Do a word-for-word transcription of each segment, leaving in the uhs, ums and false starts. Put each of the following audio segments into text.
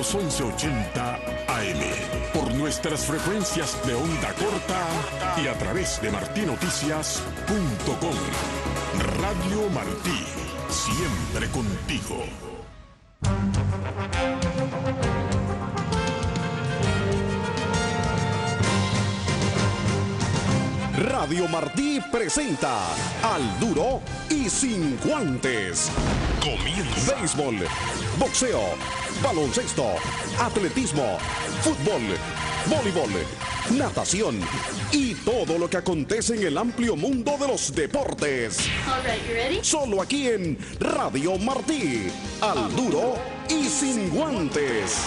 los once ochenta A M, por nuestras frecuencias de onda corta y a través de martí noticias punto com. Radio Martí, siempre contigo. Radio Martí presenta Al Duro y Sin Guantes. Comienza. Béisbol, boxeo, baloncesto, atletismo, fútbol, voleibol, natación y todo lo que acontece en el amplio mundo de los deportes. All right, you ready? Solo aquí en Radio Martí. Al Duro y Sin Guantes.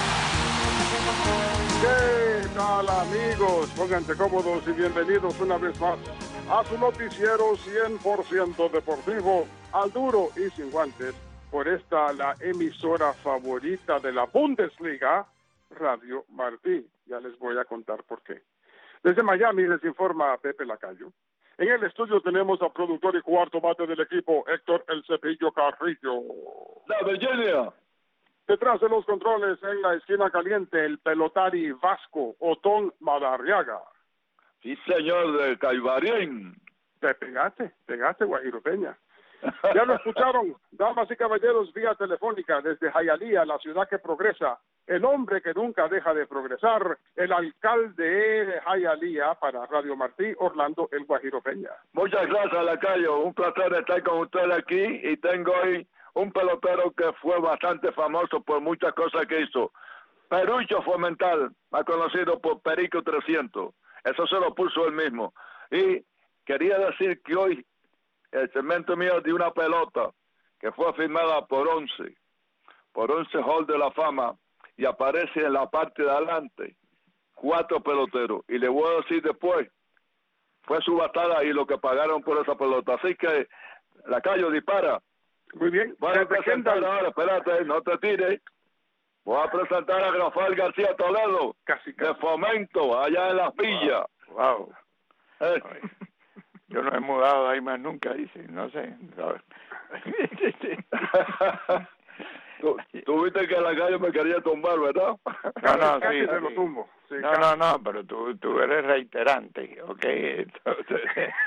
¿Qué tal, amigos? Pónganse cómodos y bienvenidos una vez más a su noticiero cien por ciento deportivo, Al Duro y Sin Guantes, por esta la emisora favorita de la Bundesliga, Radio Martí. Ya les voy a contar por qué. Desde Miami les informa Pepe Lacayo. En el estudio tenemos al productor y cuarto bate del equipo, Héctor El Cepillo Carrillo. La Virginia. Detrás de los controles, en la esquina caliente, el pelotari vasco, Otón Madarriaga. Sí, señor, de Caibarín. Te pegaste, pegaste, Guajiro Peña. Ya lo escucharon, damas y caballeros, vía telefónica desde Hialeah, la ciudad que progresa, el hombre que nunca deja de progresar, el alcalde de Hialeah para Radio Martí, Orlando El Guajiro Peña. Muchas gracias, Lacayo. Un placer estar con usted aquí y tengo hoy un pelotero que fue bastante famoso por muchas cosas que hizo. Perucho Fomental, más conocido por Perico trescientos. Eso se lo puso él mismo. Y quería decir que hoy el segmento mío de una pelota que fue firmada por once, por once Hall de la Fama, y aparece en la parte de adelante cuatro peloteros. Y le voy a decir después, fue subastada y lo que pagaron por esa pelota. Así que, Lacayo, dispara. Muy bien. Voy a presentar ahora, espérate, no te tires. Voy a presentar a Rafael García Toledo, Casi, casi. de Fomento, allá en Las Villas. Wow. wow. Eh. Yo no he mudado ahí más nunca, dice, no sé. tú, tú viste que Lacayo me quería tumbar, ¿verdad? No, no, Casi sí, se sí. lo tumbo. Sí, No, casi. no, no, pero tú, tú eres reiterante, ¿ok? Entonces,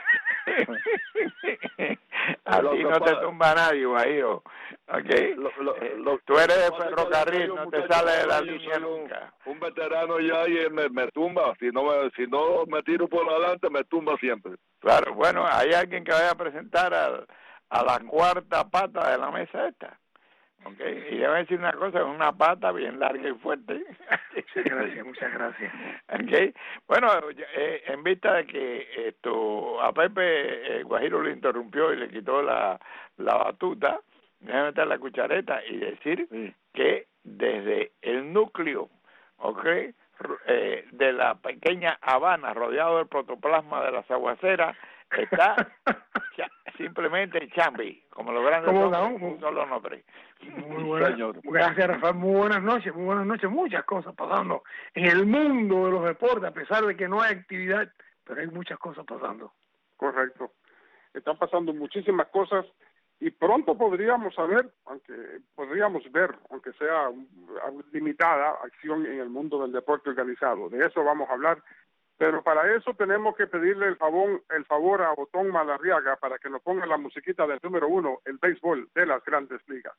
a Lo ti que no te pasa- tumba nadie, Guajiro, ¿ok? Lo- lo- Eh, lo- tú eres de lo que pasa es que ferrocarril, Lacayo, no te muchacho, sales de la yo línea soy un- nunca. Un veterano ya y me, me tumba. Si no me, si no me tiro por adelante, me tumba siempre. Claro, bueno, hay alguien que vaya a presentar a, a la cuarta pata de la mesa esta. Okay. Y debe decir una cosa, una pata bien larga y fuerte. Muchas gracias, muchas gracias. Okay. Bueno, eh, en vista de que esto a Pepe eh, Guajiro le interrumpió y le quitó la, la batuta, déjame meter la cuchareta y decir Sí. que desde el núcleo, okay, eh, de la pequeña Habana, rodeado del protoplasma de las aguaceras, está cha, simplemente Chambi, como los grandes ¿Cómo hombres, no? un solo nombre. Muy buenas, Señor. gracias, Rafael. Muy buenas noches, muy buenas noches. Muchas cosas pasando en el mundo de los deportes, a pesar de que no hay actividad, pero hay muchas cosas pasando. Correcto. Están pasando muchísimas cosas y pronto podríamos saber, aunque podríamos ver, aunque sea um, limitada, acción en el mundo del deporte organizado. De eso vamos a hablar. Pero para eso tenemos que pedirle el favor, el favor a Otón Madarriaga para que nos ponga la musiquita del número uno, el béisbol de las grandes ligas.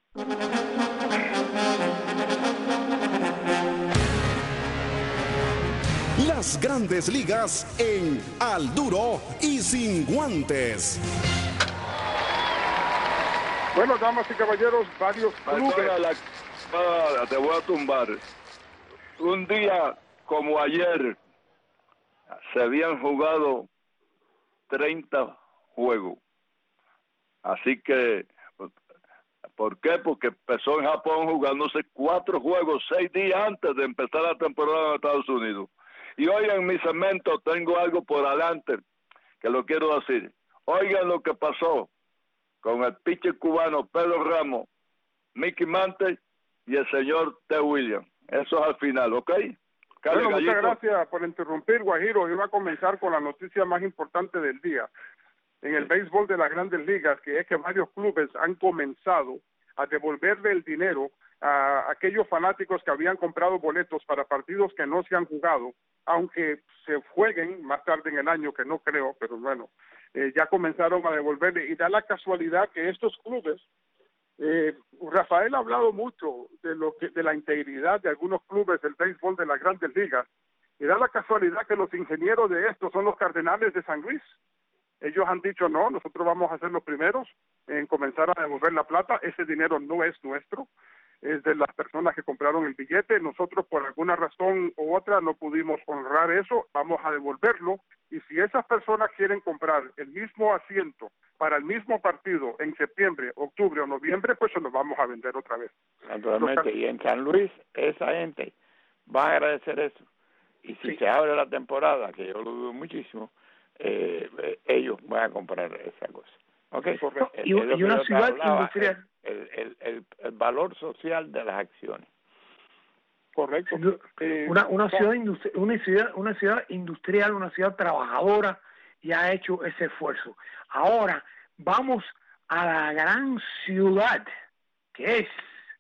Las Grandes Ligas en Al Duro y Sin Guantes. Bueno, damas y caballeros, varios Perdona, clubes. la, ah, te voy a tumbar. Un día como ayer se habían jugado treinta juegos. Así que, ¿por qué? Porque empezó en Japón jugándose cuatro juegos seis días antes de empezar la temporada en Estados Unidos. Y hoy en mi segmento tengo algo por adelante que lo quiero decir. Oigan lo que pasó con el pitcher cubano Pedro Ramos, Mickey Mantle y el señor T. Williams. Eso es al final, ¿ok? Cale, Bueno, muchas Gallito. gracias por interrumpir, Guajiro. Iba a comenzar con la noticia más importante del día. En el béisbol de las grandes ligas, que es que varios clubes han comenzado a devolverle el dinero a aquellos fanáticos que habían comprado boletos para partidos que no se han jugado, aunque se jueguen más tarde en el año, que no creo, pero bueno, eh, ya comenzaron a devolverle, y da la casualidad que estos clubes, eh, Rafael ha hablado mucho de lo que, de la integridad de algunos clubes del béisbol de las Grandes Ligas, y da la casualidad que los ingenieros de estos son los Cardenales de San Luis. Ellos han dicho, no, nosotros vamos a ser los primeros en comenzar a devolver la plata, ese dinero no es nuestro, es de las personas que compraron el billete, nosotros por alguna razón u otra no pudimos honrar eso, vamos a devolverlo, y si esas personas quieren comprar el mismo asiento para el mismo partido en septiembre, octubre o noviembre, pues se los vamos a vender otra vez. Naturalmente, y en San Luis esa gente va a agradecer eso, y si Sí. se abre la temporada, que yo lo dudo muchísimo, eh, eh, ellos van a comprar esa cosa. Okay. No, y, Es lo y que una yo te ciudad hablaba, industrial. El, el, el, el valor social de las acciones. Correcto. Eh, Una, una, Juan, ciudad industri- una, ciudad, una ciudad industrial, una ciudad trabajadora, y ha hecho ese esfuerzo. Ahora vamos a la gran ciudad, que es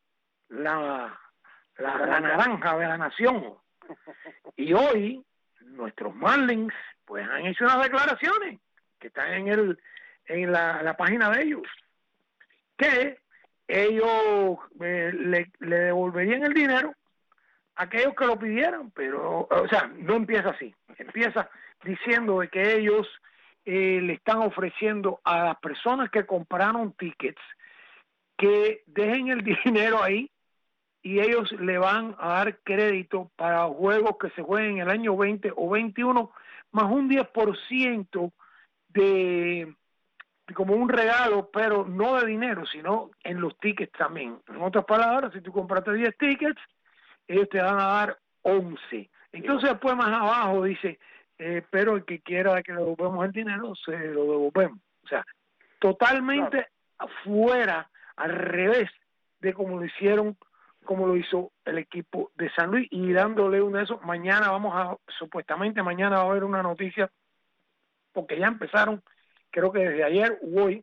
la, la, la naranja de la nación. Y hoy nuestros Marlins pues han hecho unas declaraciones que están en el en la, la página de ellos, que ellos eh, le, le devolverían el dinero a aquellos que lo pidieran, pero, o sea, no empieza así, empieza diciendo de que ellos eh, le están ofreciendo a las personas que compraron tickets que dejen el dinero ahí y ellos le van a dar crédito para juegos que se jueguen en el año veinte o veintiuno, más un diez por ciento de, de como un regalo, pero no de dinero, sino en los tickets también. En otras palabras, si tú compraste diez tickets, ellos te van a dar once. Entonces después más abajo dice, eh, pero el que quiera que le devolvemos el dinero, se lo devolvemos. O sea, totalmente claro. Fuera, al revés de como lo hicieron, como lo hizo el equipo de San Luis, y dándole uno de esos. Mañana vamos a, supuestamente mañana va a haber una noticia, porque ya empezaron, creo que desde ayer o hoy,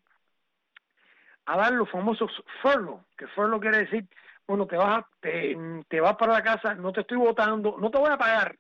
a dar los famosos furlough, que furlough quiere decir, bueno, te vas, a, te, te vas para la casa, no te estoy votando, no te voy a pagar,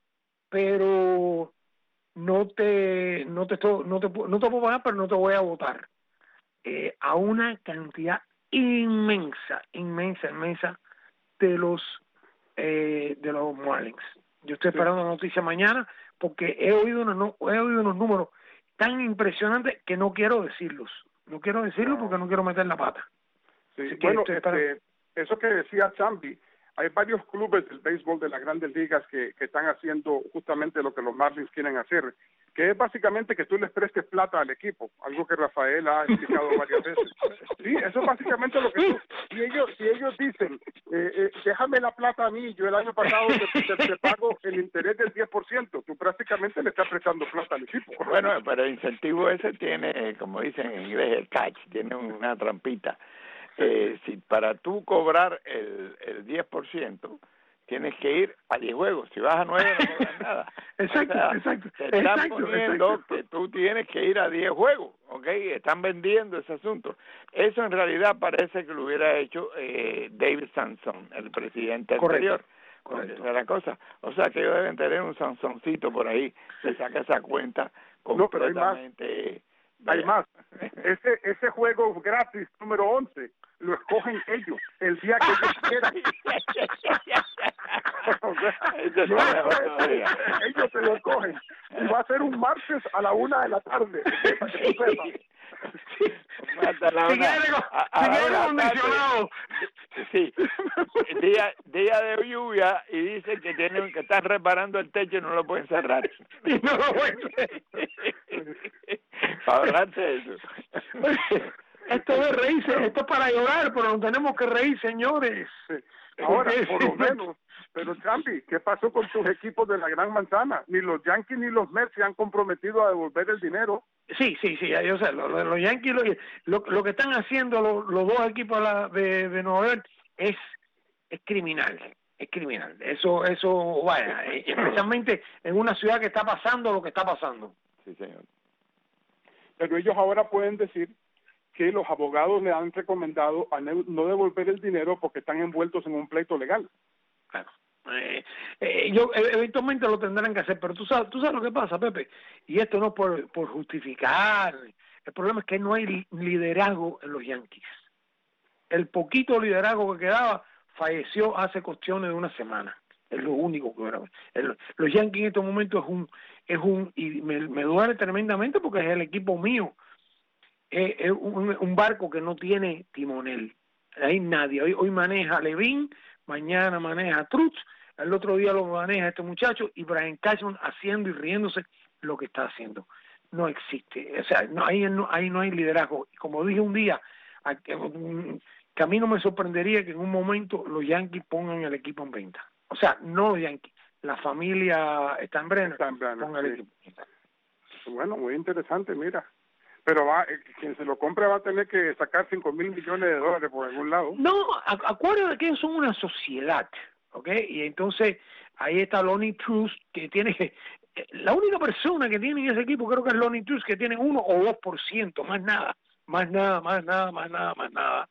pero no te, no te, estoy, no te, no te puedo pagar, pero no te voy a votar. Eh, a una cantidad inmensa, inmensa, inmensa de los eh, de los Marlins. Yo estoy esperando la noticia mañana porque he oído unos no, he oído unos números tan impresionantes que no quiero decirlos. No quiero decirlos porque no quiero meter la pata. Sí, bueno, este, eso que decía Chambi, hay varios clubes del béisbol de las Grandes Ligas que, que están haciendo justamente lo que los Marlins quieren hacer, que es básicamente que tú les prestes plata al equipo, algo que Rafael ha explicado varias veces. Sí, eso es básicamente lo que tú, y ellos, y ellos dicen, eh, eh, déjame la plata a mí, yo el año pasado te, te, te pago el interés del diez por ciento, tú prácticamente le estás prestando plata al equipo. Bueno, pero el incentivo ese tiene, como dicen en inglés, el catch, tiene una trampita. Eh, si para tú cobrar el, el diez por ciento tienes que ir a diez juegos, si vas a nueve no cobras nada. Exacto, o sea, exacto. Te están exacto, poniendo exacto. que tú tienes que ir a diez juegos, ¿ok? Están vendiendo ese asunto. Eso en realidad parece que lo hubiera hecho eh, David Sansón, el presidente Correcto. anterior. Correcto. Esa es la cosa. O sea que ellos deben tener un Sansoncito por ahí que saca esa cuenta No, pero hay más. completamente... Hay más. Ese, ese juego gratis número once lo escogen ellos el día que ellos quieran. O sea, no, ellos se lo escogen. Y va a ser un martes a la una de la tarde. Para que tú sepas. Sí. Si quiere, si quiere acondicionado. Sí, día, día de lluvia y dicen que tienen que estar reparando el techo y no lo pueden cerrar. Y no lo pueden cerrar. Para hablarse de eso. Esto de reírse, esto es para llorar, pero no tenemos que reír, señores. Sí. Ahora, por lo menos, pero Champi, ¿qué pasó con tus equipos de la Gran Manzana? Ni los Yankees ni los Mets se han comprometido a devolver el dinero. Sí, sí, sí, yo sé, los, los Yankees, lo, lo, lo que están haciendo los, los dos equipos de, la, de, de Nueva York es, es criminal, es criminal. Eso, eso, vaya, especialmente en una ciudad que está pasando lo que está pasando. Sí, señor. Pero ellos ahora pueden decir que los abogados le han recomendado a no devolver el dinero porque están envueltos en un pleito legal. Claro. Eh, eh, yo eventualmente lo tendrán que hacer, pero tú sabes, tú sabes lo que pasa, Pepe, y esto no por, por justificar, el problema es que no hay liderazgo en los Yankees. El poquito liderazgo que quedaba falleció hace cuestiones de una semana, es lo único que era. El, los Yankees en estos momentos es un, es un y me, me duele tremendamente porque es el equipo mío, es, es un, un barco que no tiene timonel, hay nadie, hoy, hoy maneja Levin, mañana maneja Trutz, el otro día lo maneja este muchacho y Brian Cashman haciendo y riéndose lo que está haciendo. No existe, o sea, no, ahí, no, ahí no hay liderazgo. Y como dije un día, a, que, que a mí no me sorprendería que en un momento los Yankees pongan el equipo en venta. O sea, no los Yankees, la familia Steinbrenner ponga el sí. equipo. Bueno, muy interesante, mira. Pero va, quien se lo compre va a tener que sacar cinco mil millones de dólares por algún lado. No, acuérdate que ellos son una sociedad, ¿ok? Y entonces ahí está Lonnie Truce, que tiene que... La única persona que tiene en ese equipo creo que es Lonnie Truce, que tiene uno o dos por ciento, más nada, más nada, más nada, más nada, más nada.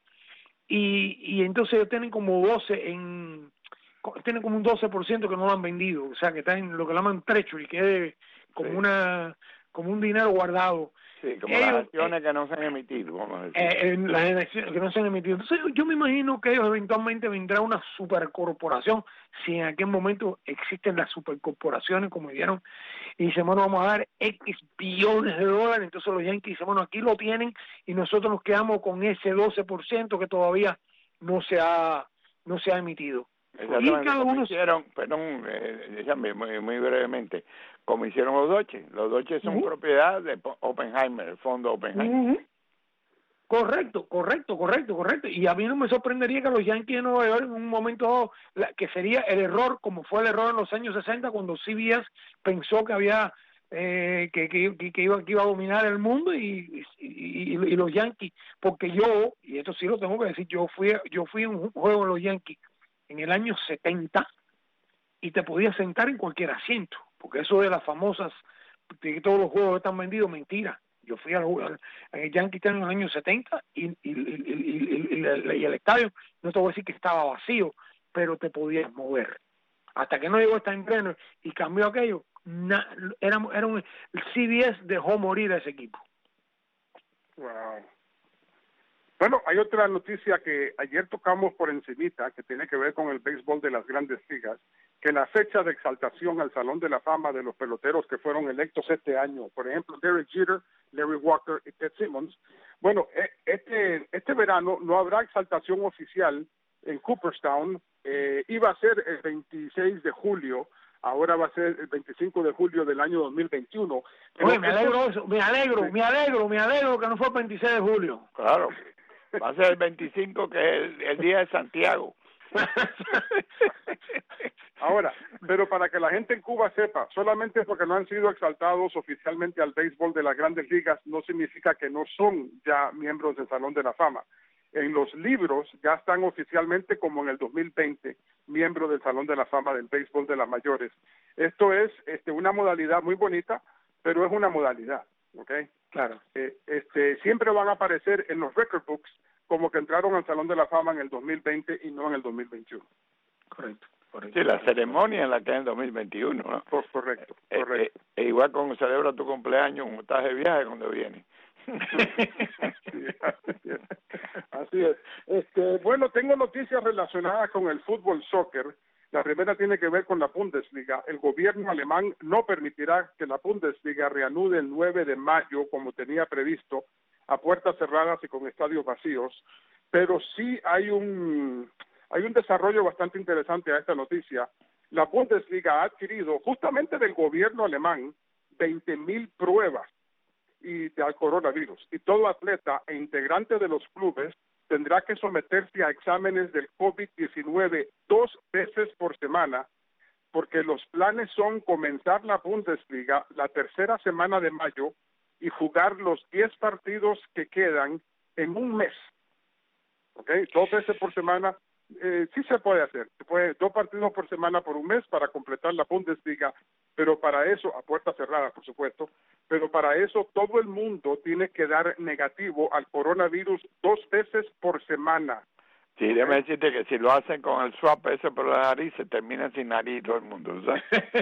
Y, y entonces ellos tienen como doce en... Tienen como un doce por ciento que no lo han vendido, o sea, que está en lo que llaman treasury, que es como sí. una como un dinero guardado. Sí, como ellos, las acciones eh, que no se han emitido, vamos a decir. Eh, las elecciones que no se han emitido. Entonces yo me imagino que ellos eventualmente vendrá una supercorporación, si en aquel momento existen las supercorporaciones, como dijeron, y dicen, bueno, vamos a dar X billones de dólares, entonces los Yankees dicen, bueno, aquí lo tienen, y nosotros nos quedamos con ese doce por ciento que todavía no se ha, no se ha emitido. Y cada uno hicieron, perdón, eh, muy, muy brevemente, como hicieron los Dodgers. Los Dodgers son uh-huh. propiedad de Oppenheimer, el fondo Oppenheimer. Uh-huh. Correcto, correcto, correcto, correcto. Y a mí no me sorprendería que los Yankees de Nueva York en un momento, la, que sería el error, como fue el error en los años sesenta, cuando C B S pensó que había eh, que, que, que, iba, que iba a dominar el mundo y, y, y, y los Yankees, porque yo, y esto sí lo tengo que decir, yo fui, yo fui a un juego de los Yankees en el año setenta y te podías sentar en cualquier asiento, porque eso de las famosas, de que todos los juegos están vendidos, mentira. Yo fui al, al, al Yankee Stadium en el año setenta y, y, y, y, y, y, y el estadio, no te voy a decir que estaba vacío, pero te podías mover. Hasta que no llegó Steinbrenner y cambió aquello, na, era, era un, el C B S dejó morir a ese equipo. Wow. Bueno, hay otra noticia que ayer tocamos por encimita, que tiene que ver con el béisbol de las Grandes Ligas, que la fecha de exaltación al Salón de la Fama de los peloteros que fueron electos este año, por ejemplo, Derek Jeter, Larry Walker y Ted Simmons, bueno, este, este verano no habrá exaltación oficial en Cooperstown, eh, iba a ser el veintiséis de julio, ahora va a ser el veinticinco de julio del año dos mil veintiuno. Oye, me alegro eso, me alegro, sí. me alegro, me alegro que no fue el veintiséis de julio. Claro. Va a ser el veinticinco, que es el, el día de Santiago. Ahora, pero para que la gente en Cuba sepa, solamente porque no han sido exaltados oficialmente al béisbol de las Grandes Ligas, no significa que no son ya miembros del Salón de la Fama. En los libros ya están oficialmente, como en el dos mil veinte, miembros del Salón de la Fama del béisbol de las mayores. Esto es este, una modalidad muy bonita, pero es una modalidad, ¿ok? Claro. Eh, este, siempre van a aparecer en los record books como que entraron al Salón de la Fama en el dos mil veinte y no en el dos mil veintiuno. Correcto. correcto. Sí, la ceremonia en la que es en dos mil veintiuno, ¿no? Oh, correcto, eh, correcto. Eh, eh, igual cuando celebra tu cumpleaños, como estás de viaje cuando vienes. Sí, así es. Así es. Este, bueno, tengo noticias relacionadas con el fútbol soccer. La primera tiene que ver con la Bundesliga. El gobierno alemán no permitirá que la Bundesliga reanude el nueve de mayo, como tenía previsto, a puertas cerradas y con estadios vacíos, pero sí hay un hay un desarrollo bastante interesante a esta noticia. La Bundesliga ha adquirido justamente del gobierno alemán veinte mil pruebas y del coronavirus, y todo atleta e integrante de los clubes tendrá que someterse a exámenes del COVID diecinueve dos veces por semana, porque los planes son comenzar la Bundesliga la tercera semana de mayo y jugar los diez partidos que quedan en un mes. ¿Ok? Dos veces por semana, eh, sí se puede hacer. Se puede dos partidos por semana por un mes para completar la Bundesliga pero para eso, a puerta cerrada, por supuesto, pero para eso todo el mundo tiene que dar negativo al coronavirus dos veces por semana. Sí, déjame decirte que si lo hacen con el swap ese por la nariz, se termina sin nariz todo el mundo, ¿sabes?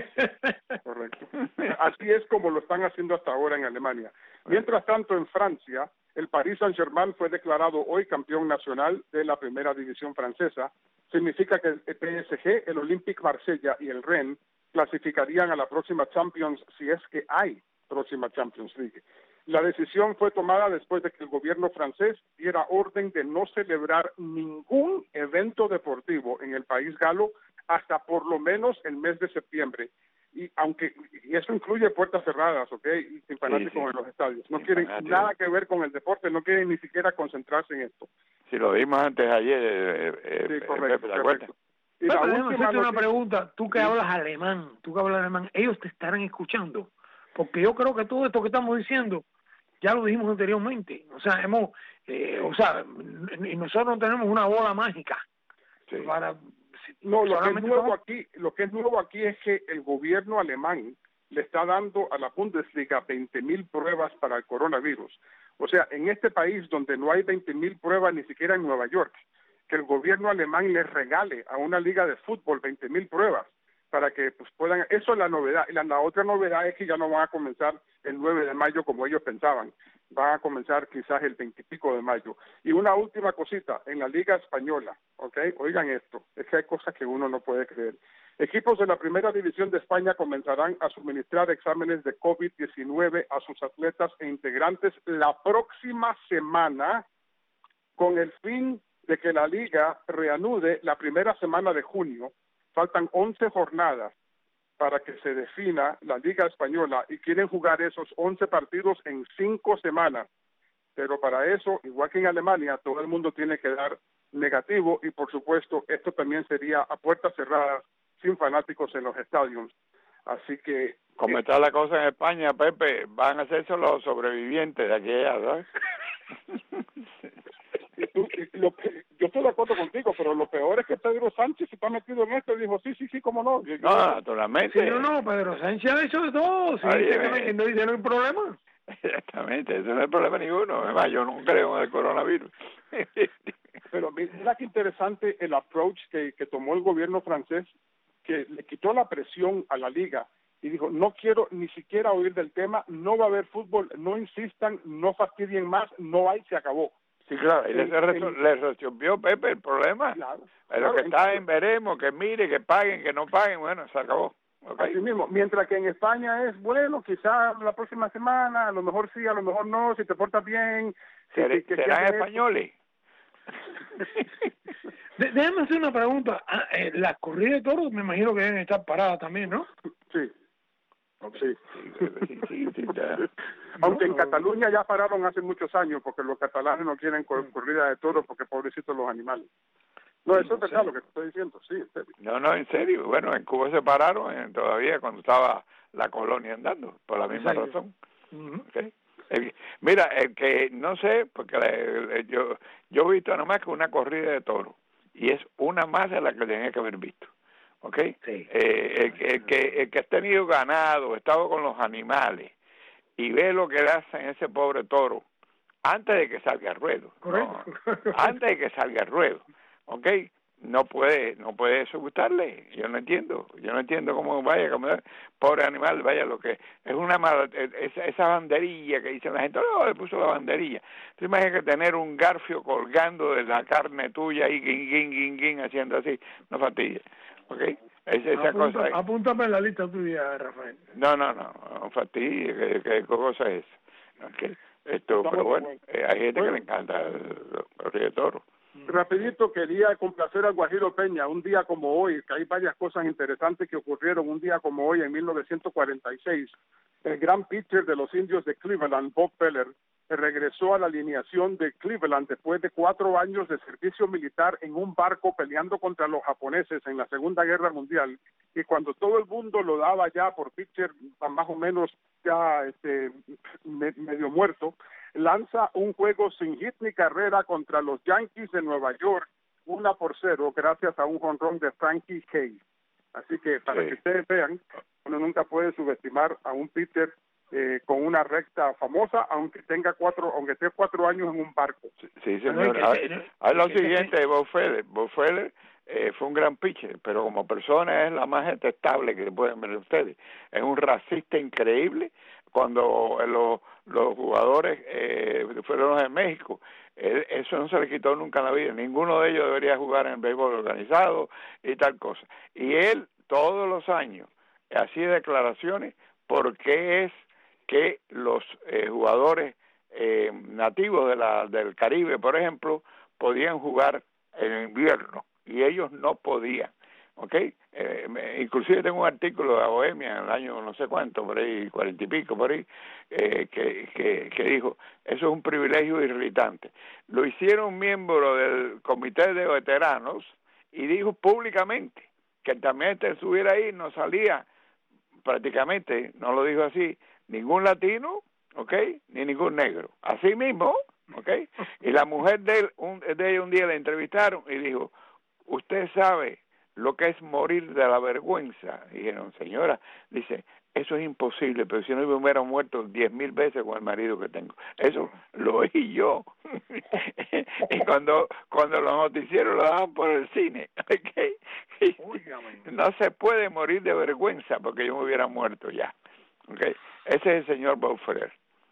Correcto. Así es como lo están haciendo hasta ahora en Alemania. Mientras tanto, en Francia, el Paris Saint-Germain fue declarado hoy campeón nacional de la primera división francesa. Significa que el P S G, el Olympique Marsella y el Rennes clasificarían a la próxima Champions si es que hay próxima Champions League. La decisión fue tomada después de que el gobierno francés diera orden de no celebrar ningún evento deportivo en el país galo hasta por lo menos el mes de septiembre. Y aunque y eso incluye puertas cerradas, ¿ok? Y sin fanáticos sí, sí. en los estadios. No sin quieren fanáticos. Nada que ver con el deporte, no quieren ni siquiera concentrarse en esto. Si lo vimos antes ayer, eh, eh, sí, correcto, ¿te acuerdas? Y Pero déjame hacerte una pregunta. Tú que sí. hablas alemán, tú que hablas alemán, ellos te estarán escuchando. Porque yo creo que todo esto que estamos diciendo, ya lo dijimos anteriormente. O sea, hemos, eh, o sea, y nosotros no tenemos una bola mágica sí. para... No, lo que es nuevo aquí, lo que es nuevo aquí es que el gobierno alemán le está dando a la Bundesliga veinte mil pruebas para el coronavirus. O sea, en este país donde no hay veinte mil pruebas ni siquiera en Nueva York, que el gobierno alemán le regale a una liga de fútbol veinte mil pruebas para que pues puedan, eso es la novedad. Y la, la otra novedad es que ya no van a comenzar el nueve de mayo como ellos pensaban, van a comenzar quizás el veinte y pico de mayo. Y una última cosita, en la Liga Española, ¿ok? Oigan esto, es que hay cosas que uno no puede creer. Equipos de la Primera División de España comenzarán a suministrar exámenes de COVID diecinueve a sus atletas e integrantes la próxima semana con el fin de que la Liga reanude la primera semana de junio. Faltan once jornadas para que se defina la Liga Española y quieren jugar esos once partidos en cinco semanas. Pero para eso, igual que en Alemania, todo el mundo tiene que dar negativo y, por supuesto, esto también sería a puertas cerradas, sin fanáticos en los estadios. Así que... Como está la cosa en España, Pepe, van a hacerse los sobrevivientes de aquella, ¿verdad? Y tú, y lo que, yo estoy de acuerdo contigo, pero lo peor es que Pedro Sánchez está metido en esto y dijo, sí, sí, sí, cómo no. Yo, no, yo, naturalmente. Sí, no, no, Pedro Sánchez ha hecho de todo, sí, Ay, que no, no, no hay problema. Exactamente, eso no hay problema ninguno. Además, yo no creo en el coronavirus. Pero mira qué interesante el approach que, que tomó el gobierno francés, que le quitó la presión a la liga y dijo, no quiero ni siquiera oír del tema, no va a haber fútbol, no insistan, no fastidien más, no hay, se acabó. Sí, claro, y le, le resolvió Pepe el problema. Claro, Pero claro, que está en veremos, que mire, que paguen, que no paguen, bueno, se acabó. Okay. Así mismo, mientras que en España es, bueno, quizás la próxima semana, a lo mejor sí, a lo mejor no, si te portas bien. ¿Serán si, que, ¿serán que españoles? De, déjame hacer una pregunta. Ah, eh, las corridas de toros me imagino que deben estar paradas también, ¿no? Sí. Sí. sí, sí, sí Aunque en Cataluña ya pararon hace muchos años porque los catalanes no quieren cor corrida de toros porque pobrecitos los animales. No, eso es verdad lo que te estoy diciendo, sí, en serio. No, no, en serio. Bueno, en Cuba se pararon eh, todavía cuando estaba la colonia andando, por la misma razón. Uh-huh. Okay. El, mira, el que no sé, porque el, el, yo yo he visto nomás que una corrida de toros y es una más de la que tenía que haber visto. ¿Ok? Sí. Eh, el, el, que, el que ha tenido ganado, estado con los animales y ve lo que le hacen a ese pobre toro antes de que salga al ruedo. ¿No? Antes de que salga al ruedo. ¿Ok? No puede, no puede eso gustarle. Yo no entiendo. Yo no entiendo cómo vaya, como pobre animal, vaya lo que es una mala, esa, esa banderilla que dice la gente, oh, le puso la banderilla. Tú imaginas que tener un garfio colgando de la carne tuya y guin, guin, guin, guin, haciendo así, no fastidia. ¿Okay? Es esa Apunta, cosa. Apúntame en la lista tuya, Rafael. No, no, no, no fastidia, ¿qué, qué cosa es? Okay. Esto, pero bueno, eh, hay gente bueno. que le encanta el río de toro. Rapidito, quería complacer al Guajiro Peña, un día como hoy, que hay varias cosas interesantes que ocurrieron un día como hoy en mil novecientos cuarenta y seis. El gran pitcher de los indios de Cleveland, Bob Feller, regresó a la alineación de Cleveland después de cuatro años de servicio militar en un barco peleando contra los japoneses en la Segunda Guerra Mundial. Y cuando todo el mundo lo daba ya por pitcher más o menos ya este, me, medio muerto, lanza un juego sin hit ni carrera contra los Yankees de Nueva York, una por cero, gracias a un jonrón de Frankie Hayes. Así que para Sí. que ustedes vean, uno nunca puede subestimar a un pitcher eh, con una recta famosa, aunque tenga cuatro, aunque esté cuatro años en un barco. Sí, sí, Bueno, señor. y que Ah, se- no, ah, y lo que se- siguiente de Bob Feller. Bob Feller eh, fue un gran pitcher, pero como persona es la más detestable que pueden ver ustedes. Es un racista increíble. Cuando eh, los, los jugadores eh, fueron los de México, él- eso no se le quitó nunca en la vida. Ninguno de ellos debería jugar en el béisbol organizado y tal cosa. Y él todos los años hacía declaraciones porque es que los eh, jugadores eh, nativos de la, del Caribe, por ejemplo, podían jugar en invierno y ellos no podían, ¿ok? Eh, me, inclusive tengo un artículo de la Bohemia en el año no sé cuánto, por ahí, cuarenta y pico, por ahí, eh, que, que, que dijo, eso es un privilegio irritante. Lo hicieron miembro del comité de veteranos y dijo públicamente que también te estuviera ahí, no salía prácticamente, no lo dijo así, ningún latino, ¿ok? Ni ningún negro. Así mismo, ¿ok? Y la mujer de él, un, de ella un día la entrevistaron y dijo, ¿usted sabe lo que es morir de la vergüenza? Y dijeron, señora, dice, eso es imposible, pero si no me hubiera muerto diez mil veces con el marido que tengo. Eso lo oí yo. Y cuando cuando los noticieros lo daban por el cine, ¿okay? No se puede morir de vergüenza porque yo me hubiera muerto ya. ¿Okay? Ese es el señor Bob Feller.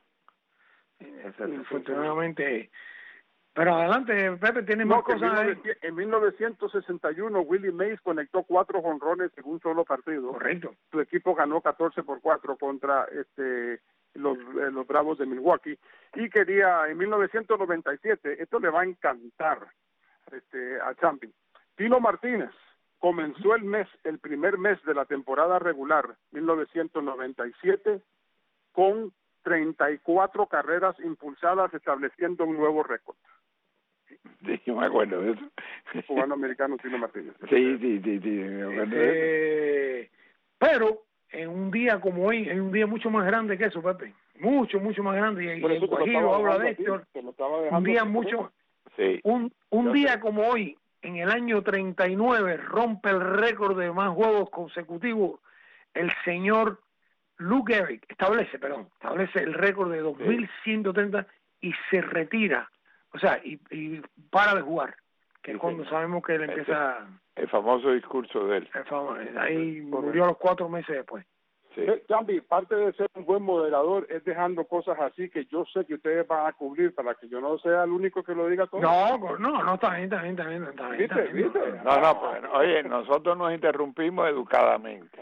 Infortunadamente. Pero adelante, Pepe, tiene No, más que en, cosas ahí. mil novecientos, en mil novecientos sesenta y uno Willie Mays conectó cuatro jonrones en un solo partido. Correcto. Su equipo ganó catorce por cuatro contra este los eh, los Bravos de Milwaukee. Y quería, en mil novecientos noventa y siete, esto le va a encantar este a Champi, Tino Martínez comenzó el mes, el primer mes de la temporada regular, mil novecientos noventa y siete, con treinta y cuatro carreras impulsadas, estableciendo un nuevo récord. Sí, yo me acuerdo de eso. Cubano americano Tino Martínez. Sí, sí, sí, sí, me acuerdo de eso. Eh, pero en un día como hoy, en un día mucho más grande que eso, Pepe. Mucho, mucho más grande. Y, Por y eso el te lo Guajiro estaba habla dejando de a ti, esto. te lo estaba Un dejando día a ti, mucho... Sí. Un, un Yo día sé. como hoy, en el año treinta y nueve, rompe el récord de más juegos consecutivos el señor Lou Gehrig, establece, perdón, establece el récord de dos mil ciento treinta y se retira, o sea, y, y para de jugar, que Sí, es cuando señor. sabemos que él Ese- empieza, El famoso discurso de él. el famo- ahí murió a los cuatro meses después. Sí. Eh, Chambi, parte de ser un buen moderador es dejando cosas así que yo sé que ustedes van a cubrir para que yo no sea el único que lo diga todo. No, no, no, está bien, está bien, está bien, está bien. ¿Viste? Está bien. ¿Viste? No, no, pues, oye, nosotros nos interrumpimos educadamente.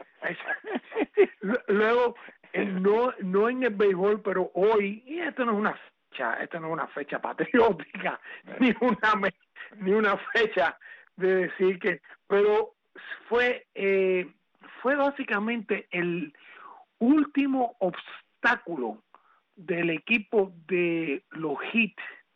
Lu- Luego, eh, no, no en el béisbol, pero hoy, y esto no es una fecha, esto no es una fecha patriótica, ni una me- ni una fecha de decir que, pero fue eh, fue básicamente el último obstáculo del equipo de los Heat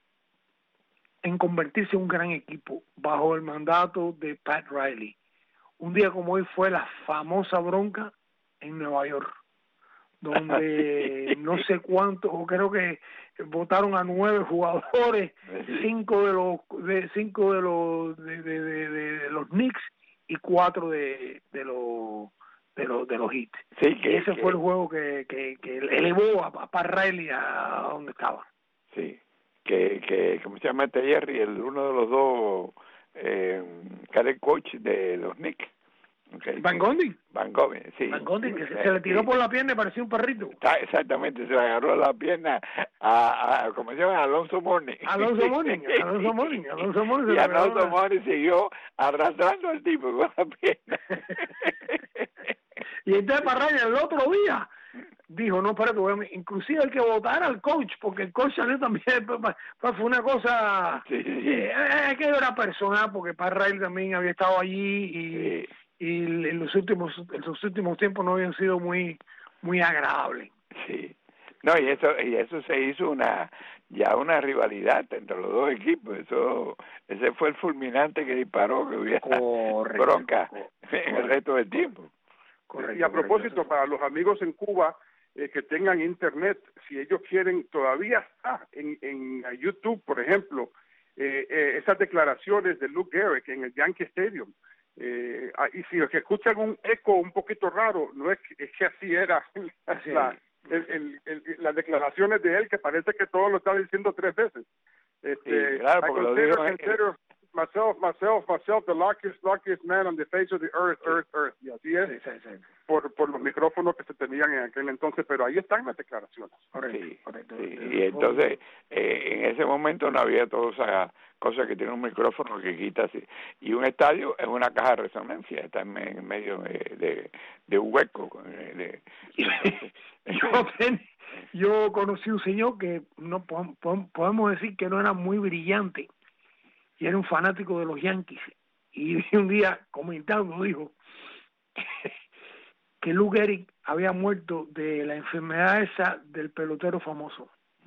en convertirse en un gran equipo bajo el mandato de Pat Riley. Un día como hoy fue la famosa bronca en Nueva York, donde no sé cuántos, o creo que votaron a nueve jugadores, cinco de los de cinco de los de, de, de, de los Knicks y cuatro de, de los de los de los Heat. Sí, Y que, ese que- fue el juego que, que, que elevó a, a Pat Riley a donde estaba. Sí, que, que como se llama este Jerry, el uno de los dos, eh, que era el coach de los Knicks. Okay. Van Gundy, Van Gundy, sí. Van Gundy, que se, Eh, se le tiró sí. por la pierna y parecía un perrito. Está- exactamente, se le agarró la pierna a, a ¿cómo se llama? Alonso Morning. Alonso Morning, Alonso Morning, Alonso Morning se Y le agarró Alonso la- Morning siguió arrastrando al tipo con la pierna. Y entonces para Riley el otro día dijo, no, espérate, voy a- inclusive hay que votar al coach, porque el coach salió también, pues, pues, fue una cosa, Sí, sí. eh, es que era personal, porque Pat Riley también había estado allí y, Sí. y en los últimos en los últimos tiempos no habían sido muy muy agradables. Sí. No, y eso y eso se hizo una ya una rivalidad entre los dos equipos. Eso ese fue el fulminante que disparó que hubiera Correcto, bronca correcto, en el resto del tiempo. Correcto, Y a correcto. propósito, para los amigos en Cuba eh, que tengan internet, si ellos quieren, todavía está en, en YouTube, por ejemplo, eh, eh, esas declaraciones de Lou Gehrig en el Yankee Stadium, Eh, ah, y si los que escuchan un eco un poquito raro, no es que, es que así era la, el, el, el, las declaraciones de él, que parece que todo lo está diciendo tres veces. Este, sí, claro, porque I lo consider, dijo, consider myself, myself, myself, the luckiest, luckiest man on the face of the earth, earth, earth. Y así es, sí, sí, sí. Por, por los micrófonos que se tenían en aquel entonces, pero ahí están las declaraciones. Correcto, sí, correcto. sí. Y entonces, eh, en ese momento no había todas esas cosas que tiene un micrófono que quita así. Y un estadio es una caja de resonancia, está en, en medio de, de, de un hueco. De, de, yo, ten, yo conocí un señor que no podemos decir que no era muy brillante, y era un fanático de los Yankees, y un día comentando dijo que Lou Gehrig había muerto de la enfermedad esa del pelotero famoso.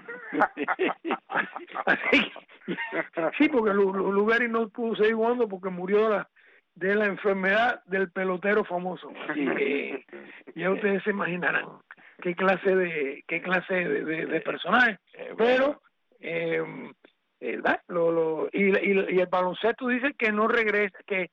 Así que, sí, porque Lou, Lou Gehrig no pudo seguir jugando porque murió de la, de la enfermedad del pelotero famoso. Así que ya ustedes se imaginarán qué clase de qué clase de, de, de personaje. Pero eh, ¿verdad? Lo, lo, y, y, y el baloncesto dice que no regresa, que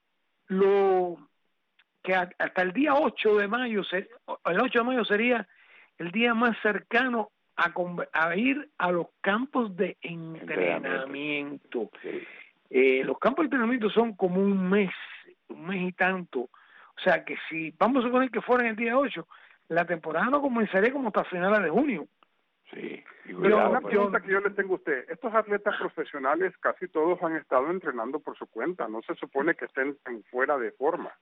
lo que hasta el día ocho de mayo, el ocho de mayo sería el día más cercano a, a ir a los campos de entrenamiento. Sí. Eh, los campos de entrenamiento son como un mes, un mes y tanto. O sea que si vamos a suponer que fuera el día ocho, la temporada no comenzaría como hasta finales de junio. Sí. Pero una pregunta que yo le tengo a usted, estos atletas profesionales casi todos han estado entrenando por su cuenta, no se supone que estén fuera de forma.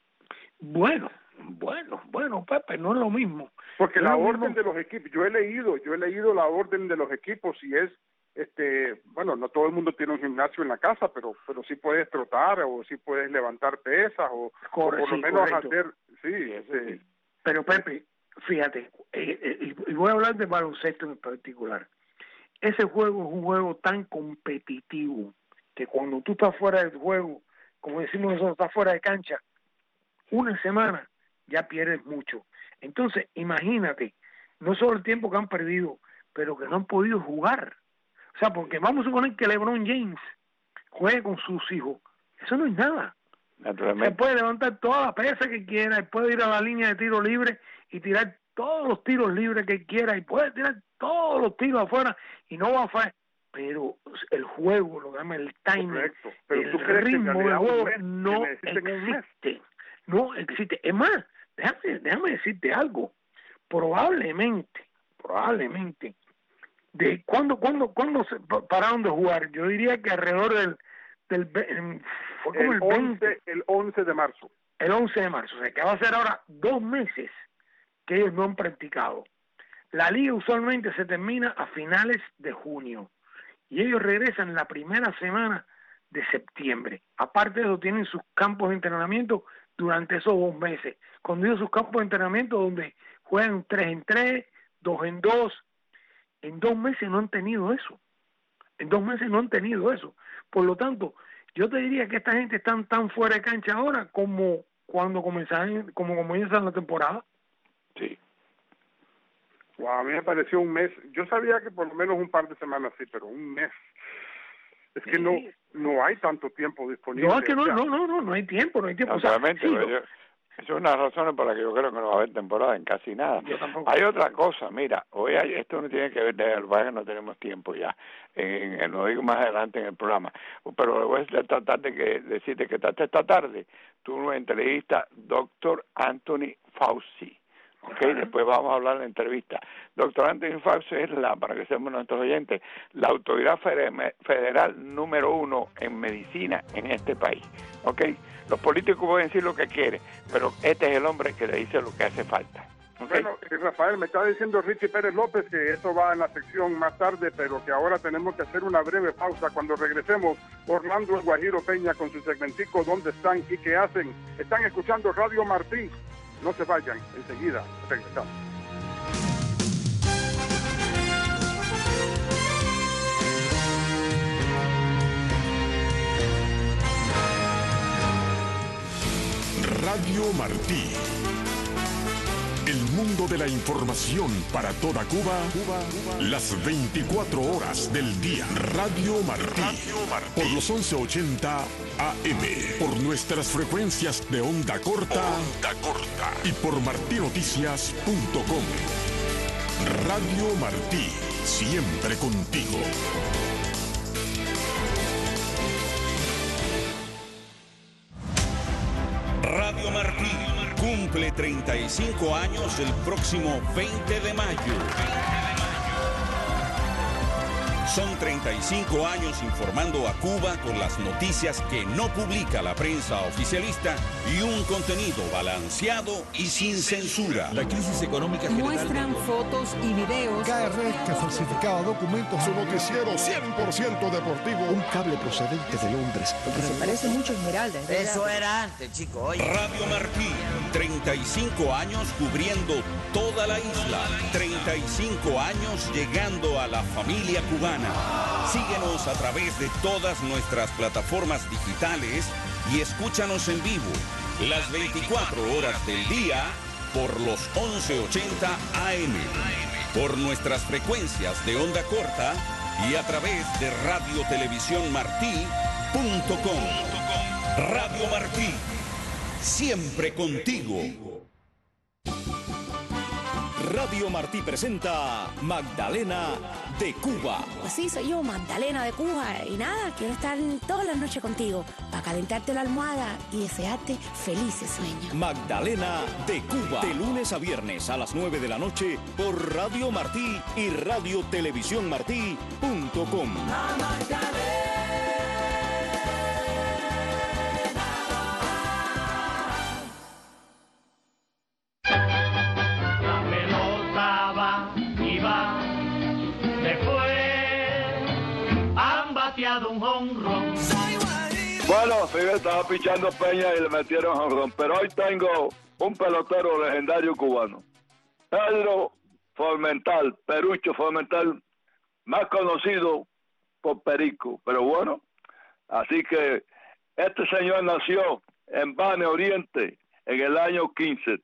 Bueno, bueno, bueno, Pepe, no es lo mismo. Porque no la orden mismo. de los equipos, yo he leído, yo he leído la orden de los equipos y es, este, bueno, no todo el mundo tiene un gimnasio en la casa, pero pero sí puedes trotar o sí puedes levantar pesas o, Corre, o por lo sí, menos correcto. hacer, sí, este, pero Pepe, fíjate, eh, eh, y voy a hablar de baloncesto en particular. Ese juego es un juego tan competitivo que cuando tú estás fuera del juego, como decimos nosotros, estás fuera de cancha, una semana ya pierdes mucho. Entonces, imagínate, no solo el tiempo que han perdido, pero que no han podido jugar. O sea, porque vamos a suponer que LeBron James juegue con sus hijos. Eso no es nada. Se puede levantar toda la pesa que quiera, y puede ir a la línea de tiro libre y tirar todos los tiros libres que quiera, y puede tirar todos los tiros afuera y no va a fallar. Pero el juego, lo que llama el timing, correcto. Pero el ¿tú crees ritmo que del juego mes, no existe. No existe. Es más, déjame, déjame decirte algo. Probablemente, probablemente, de cuando, cuando, cuando se pararon de jugar, yo diría que alrededor del, del fue como el, el veinte, once, el once de marzo. El once de marzo, o sea que va a ser ahora dos meses que ellos no han practicado. La liga usualmente se termina a finales de junio y ellos regresan la primera semana de septiembre. Aparte de eso, tienen sus campos de entrenamiento durante esos dos meses. Cuando digo sus campos de entrenamiento, donde juegan tres en tres, dos en dos, en dos meses no han tenido eso. En dos meses no han tenido eso. Por lo tanto, yo te diría que esta gente está tan fuera de cancha ahora como cuando comenzaron, como comienzan la temporada. Sí. Wow, a mí me pareció un mes. Yo sabía que por lo menos un par de semanas sí, pero un mes. Es que sí. no no hay tanto tiempo disponible. No, es que no, no, no, no, no hay tiempo, no hay tiempo. No, o sea, realmente, sí, yo, esa es una de las razones por las que yo creo que no va a haber temporada en casi nada. Yo tampoco. Hay otra cosa, mira, hoy hay, esto no tiene que ver, de verdad que no tenemos tiempo ya, en, en, lo digo más adelante en el programa, pero voy a tratar de que, decirte que esta tarde tuve una entrevista doctor Anthony Fauci. Okay, uh-huh. Después vamos a hablar en la entrevista. Doctor Anthony Fauci es la, para que seamos nuestros oyentes, la autoridad federal número uno en medicina en este país. Okay, los políticos pueden decir lo que quieren, pero este es el hombre que le dice lo que hace falta. Okay. Bueno, Rafael, me está diciendo Richie Pérez López que eso va en la sección más tarde, pero que ahora tenemos que hacer una breve pausa. Cuando regresemos, Orlando El Guajiro Peña con su segmentico ¿Dónde están y qué hacen? Están escuchando Radio Martí. No se vayan, enseguida regresamos. Radio Martí, El mundo de la información para toda Cuba, Cuba, Cuba. Las veinticuatro horas del día. Radio Martí. Radio Martí. Por los once ochenta A M. Por nuestras frecuencias de onda corta. Onda corta. Y por martí noticias punto com. Radio Martí. Siempre contigo. Radio Martí cumple treinta y cinco años el próximo veinte de mayo. Son treinta y cinco años informando a Cuba con las noticias que no publica la prensa oficialista y un contenido balanceado y sin censura. La crisis económica general. Muestran fotos y videos. K R que falsificaba documentos. Su noticiero cien por ciento deportivo. Un cable procedente de Londres. Porque se parece mucho a Esmeralda. Eso era antes, chico. Oye. Radio Martí, treinta y cinco años cubriendo toda la isla. treinta y cinco años llegando a la familia cubana. Síguenos a través de todas nuestras plataformas digitales y escúchanos en vivo las veinticuatro horas del día por los once ochenta A M, por nuestras frecuencias de onda corta y a través de radio televisión martí punto com. Radio Martí, siempre contigo. Radio Martí presenta Magdalena de Cuba. Pues sí, soy yo, Magdalena de Cuba. Y nada, quiero estar todas las noches contigo para calentarte la almohada y desearte felices sueños. Magdalena de Cuba. De lunes a viernes a las nueve de la noche por Radio Martí y radio televisión martí punto com. Un jonrón. Bueno, fíjate, estaba pichando Peña y le metieron jonrón, pero hoy tengo un pelotero legendario cubano, Pedro Formental, Perucho Formental, más conocido por Perico, pero bueno, así que este señor nació en Bane Oriente en el año quince,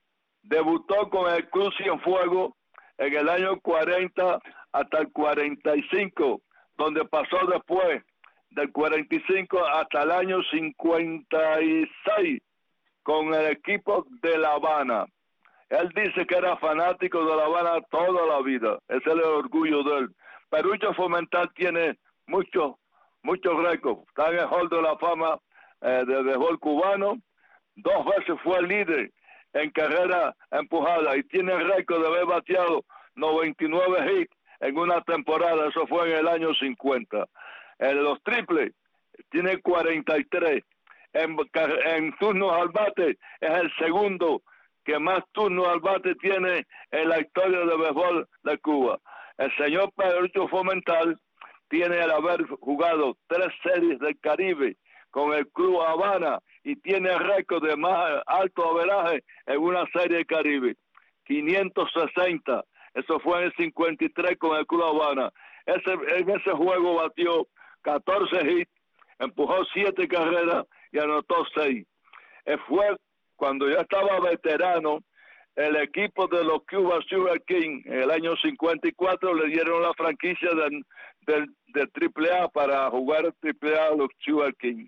debutó con el Club Cienfuegos en el año cuarenta hasta el cuarenta y cinco, donde pasó después del cuarenta y cinco hasta el año cincuenta y seis con el equipo de La Habana. Él dice que era fanático de La Habana toda la vida, ese es el orgullo de él. Perucho Formental tiene muchos muchos récords, está en el Hall de la Fama eh, de béisbol cubano, dos veces fue líder en carrera empujada y tiene el récord de haber bateado noventa y nueve hits en una temporada, eso fue en el año cincuenta. En los triples tiene cuarenta y tres. En, en turnos al bate es el segundo que más turnos al bate tiene en la historia del béisbol de Cuba. El señor Perucho Formental tiene el haber jugado tres series del Caribe con el Club Habana y tiene el récord de más alto averaje en una serie del Caribe, quinientos sesenta. Eso fue en el cincuenta y tres con el Club Habana. Ese, en ese juego batió catorce hits, empujó siete carreras y anotó seis. Eh, fue cuando ya estaba veterano, el equipo de los Cuba Sugar King en el año cincuenta y cuatro le dieron la franquicia del, del, del triple A para jugar triple A a los Sugar King.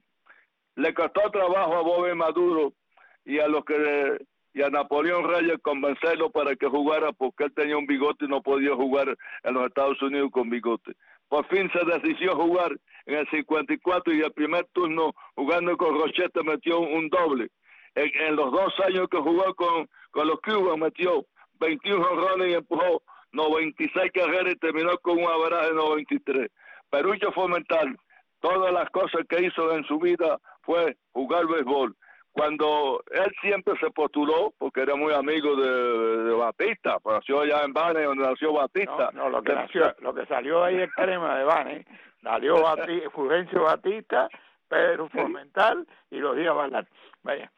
Le costó trabajo a Bobby Maduro y a los que y a Napoleón Reyes convencerlo para que jugara porque él tenía un bigote y no podía jugar en los Estados Unidos con bigote. Por fin se decidió jugar en el cincuenta y cuatro y el primer turno jugando con Rochette metió un doble. En, en los dos años que jugó con, con los Cubas metió veintiún jonrones y empujó noventa y seis carreras y terminó con un averaje de noventa y tres. Perucho Formental, todas las cosas que hizo en su vida fue jugar béisbol. Cuando él siempre se postuló, porque era muy amigo de, de Batista, pues nació allá en Bane, donde nació Batista. No, no lo, que nació, lo que salió ahí es crema de Bane, salió Batista, Fulgencio Batista, Pedro Formental y los días Balat. Vaya.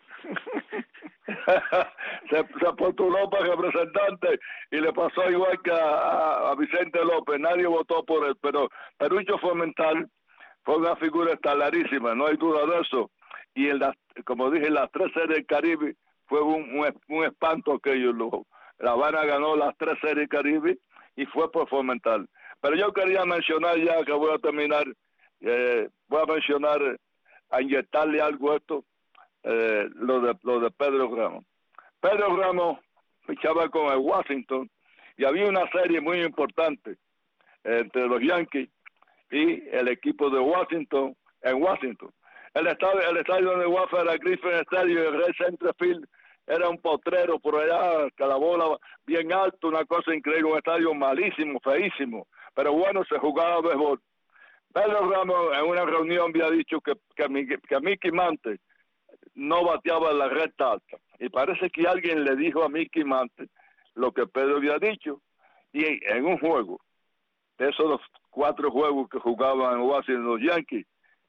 se, se postuló para representante y le pasó igual que a, a Vicente López, nadie votó por él, pero Perucho Formental fue una figura estelarísima, no hay duda de eso. Y en las, como dije, en las tres series del Caribe fue un, un, un espanto aquello. Lo, La Habana ganó las tres series Caribe y fue por fomentar. Pero yo quería mencionar, ya que voy a terminar, eh, voy a mencionar, a inyectarle algo a esto, eh, lo, de, lo de Pedro Ramos. Pedro Ramos fichaba con el Washington y había una serie muy importante eh, entre los Yankees y el equipo de Washington en Washington. El estadio, el estadio donde jugaba era Griffin Stadium, el Red Center Field era un potrero por allá, que la bola bien alto, una cosa increíble, un estadio malísimo, feísimo, pero bueno, se jugaba béisbol. Pedro Ramos en una reunión había dicho que, que, que Mickey Mantle no bateaba la recta alta, y parece que alguien le dijo a Mickey Mantle lo que Pedro había dicho, y en un juego, de esos los cuatro juegos que jugaban en Washington los Yankees,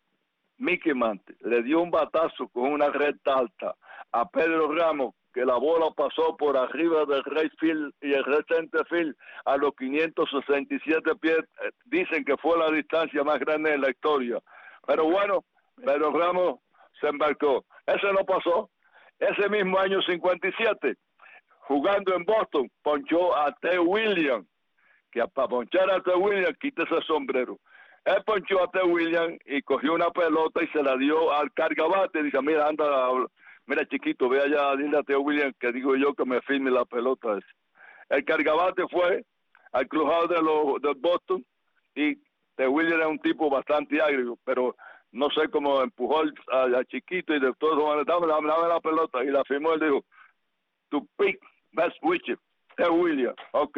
Mickey Mantle le dio un batazo con una recta alta a Pedro Ramos, que la bola pasó por arriba del right field y el right center field a los quinientos sesenta y siete pies. Dicen que fue la distancia más grande en la historia. Pero bueno, Pedro Ramos se embarcó. Eso no pasó. Ese mismo año cincuenta y siete, jugando en Boston, ponchó a Ted Williams, que para ponchar a Ted Williams, quítese el sombrero. Él ponchó a Ted Williams y cogió una pelota y se la dio al cargabate. Dice, mira, anda, mira chiquito, ve allá, dile a Ted Williams que digo yo que me firme la pelota. El cargabate fue al clubhouse de los de Boston y Ted Williams era un tipo bastante agrio, pero no sé cómo empujó a, a chiquito y de todos, dame, dame, dame la pelota, y la firmó. Él dijo, to pick best witcher, Ted Williams. Ok.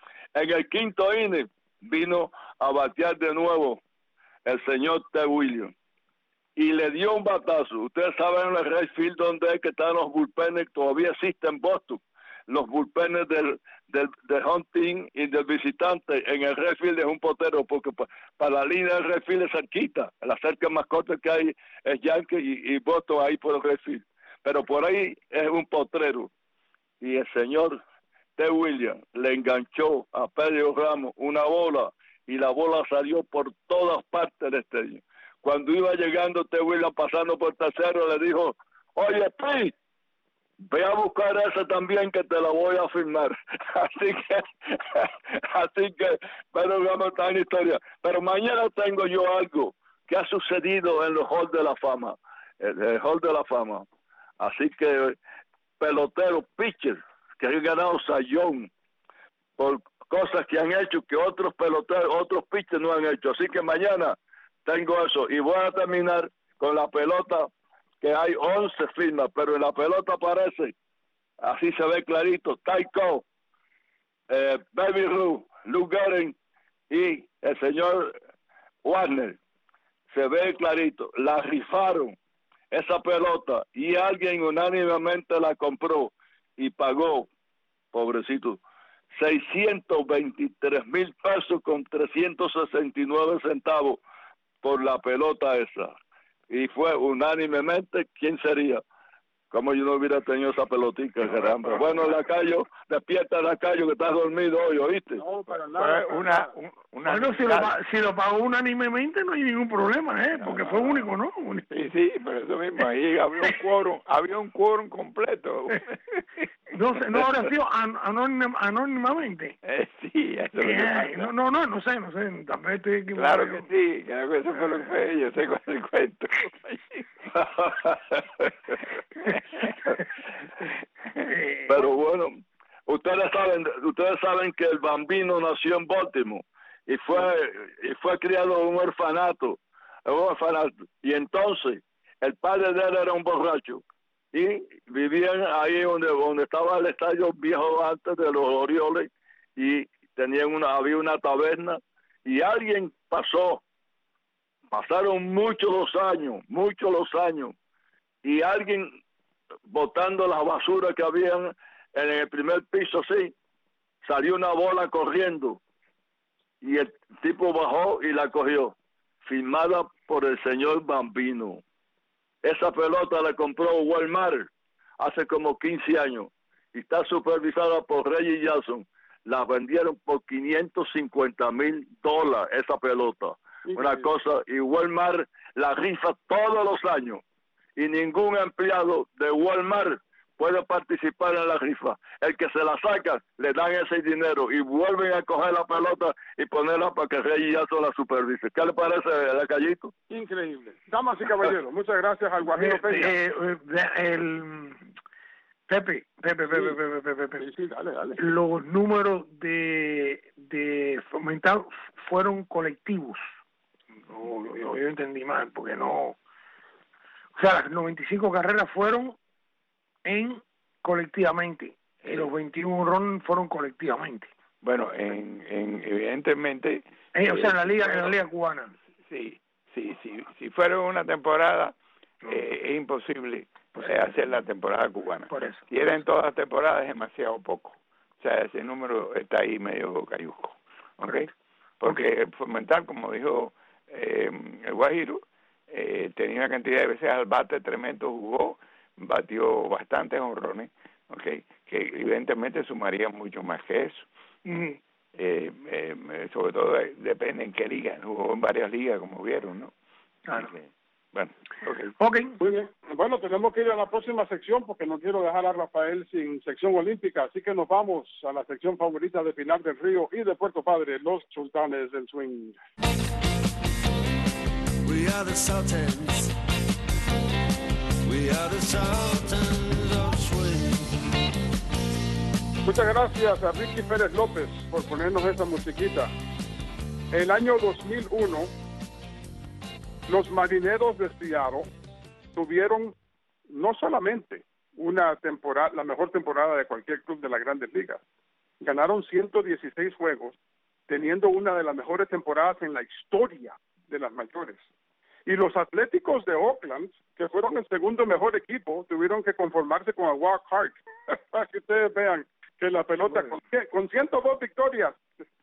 En el quinto inning vino a batear de nuevo el señor Ted Williams y le dio un batazo. Ustedes saben en el right field donde es que están los bullpenes, todavía existen en Boston, los bullpenes del, del, del home team y del visitante. En el right field es un potero, porque pa, para la línea del right field es cerquita, la cerca más corta que hay es Yankee y, y Boston ahí por el right field, pero por ahí es un potrero, y el señor Ted Williams le enganchó a Pedro Ramos una bola y la bola salió por todas partes del estadio. Cuando iba llegando Ted Williams pasando por tercero, le dijo, oye Pi, ve a buscar esa también que te la voy a firmar. Así que, así que Pedro Ramos está en historia. Pero mañana tengo yo algo que ha sucedido en los Hall de la Fama, el, el Hall de la Fama. Así que pelotero, pitcher, que han ganado sayón por cosas que han hecho que otros peloteros, otros pitchers no han hecho. Así que mañana tengo eso. Y voy a terminar con la pelota, que hay once firmas, pero en la pelota aparece, así se ve clarito, Ty Cobb, eh, Baby Ruth, Lou Gehrig y el señor Warner. Se ve clarito. La rifaron esa pelota y alguien unánimemente la compró y pagó, pobrecito, seiscientos veintitrés mil pesos con trescientos sesenta y nueve centavos por la pelota esa. Y fue unánimemente, ¿quién sería? Como yo no hubiera tenido esa pelotica, caramba. Bueno, Lacayo, despierta, Lacayo, que estás dormido hoy, ¿oíste? No, para nada. Una, una, bueno, si lo, si lo pagó unánimemente no hay ningún problema, ¿eh? Porque no, fue único, ¿no? Sí, sí, pero eso mismo, ahí había un quórum, había un quórum completo. No sé, no habrá sido an, anónim, anónimamente. Eh, sí, eso eh, es lo que no, no, no, no sé, no sé, también estoy equivocado. Claro que sí, claro que eso fue lo que fue, yo sé cuál es el cuento. Pero bueno, ustedes saben, ustedes saben que el Bambino nació en Baltimore y fue y fue criado en un orfanato, en un orfanato, y entonces el padre de él era un borracho y vivían ahí donde donde estaba el estadio viejo antes de los Orioles, y tenían una había una taberna, y alguien pasó, pasaron muchos los años, muchos los años, y alguien botando las basuras que habían en el primer piso, así, salió una bola corriendo y el tipo bajó y la cogió, firmada por el señor Bambino. Esa pelota la compró Walmart hace como quince años y está supervisada por Reggie Jackson. La vendieron por quinientos cincuenta mil dólares esa pelota. Sí, una sí. cosa, y Walmart la rifa todos los años, y ningún empleado de Walmart puede participar en la rifa. El que se la saca, le dan ese dinero y vuelven a coger la pelota y ponerla para que Rey Yazo la supervise. ¿Qué le parece, el Callito? Increíble. Damas y caballeros, muchas gracias al Guajiro Eh, Peña. eh, eh, el Pepe, Pepe, Pepe, Sí. Pepe, Pepe, Pepe. Sí, sí, dale, dale. Los números de de fomentar fueron colectivos. No, yo, yo, yo entendí mal, porque no... O sea, las noventa y cinco carreras fueron en colectivamente, y los veintiuno ron fueron colectivamente. Bueno, en, en evidentemente... Eh, o sea, en la liga, bueno, en la liga cubana. Sí, sí, sí. Si fuera una temporada, eh, es imposible eh, hacer la temporada cubana. Por eso. Si era en todas las temporadas, es demasiado poco. O sea, ese número está ahí medio cayusco. ¿Ok? Porque fomentar, como dijo eh, el Guajiro, eh, tenía una cantidad de veces al bate tremendo, jugó, batió bastantes honrones, ¿okay? Que evidentemente sumaría mucho más que eso. Mm. Eh, eh, sobre todo eh, depende en qué liga, jugó en varias ligas, como vieron, ¿no? Claro. Okay. Bueno, okay. Ok. Muy bien. Bueno, tenemos que ir a la próxima sección porque no quiero dejar a Rafael sin sección olímpica, así que nos vamos a la sección favorita de Pinar del Río y de Puerto Padre, los Sultanes del Swing. We are the Sultans. We are the Sultans of Swing. Muchas gracias a Ricky Pérez López por ponernos esta musiquita. El año dos mil uno, los Marineros de Seattle tuvieron no solamente una temporada, la mejor temporada de cualquier club de las Grandes Ligas, ganaron ciento dieciséis juegos, teniendo una de las mejores temporadas en la historia de las mayores. Y los Atléticos de Oakland, que fueron el segundo mejor equipo, tuvieron que conformarse con el wild card, para que ustedes vean que la pelota con, con ciento dos victorias,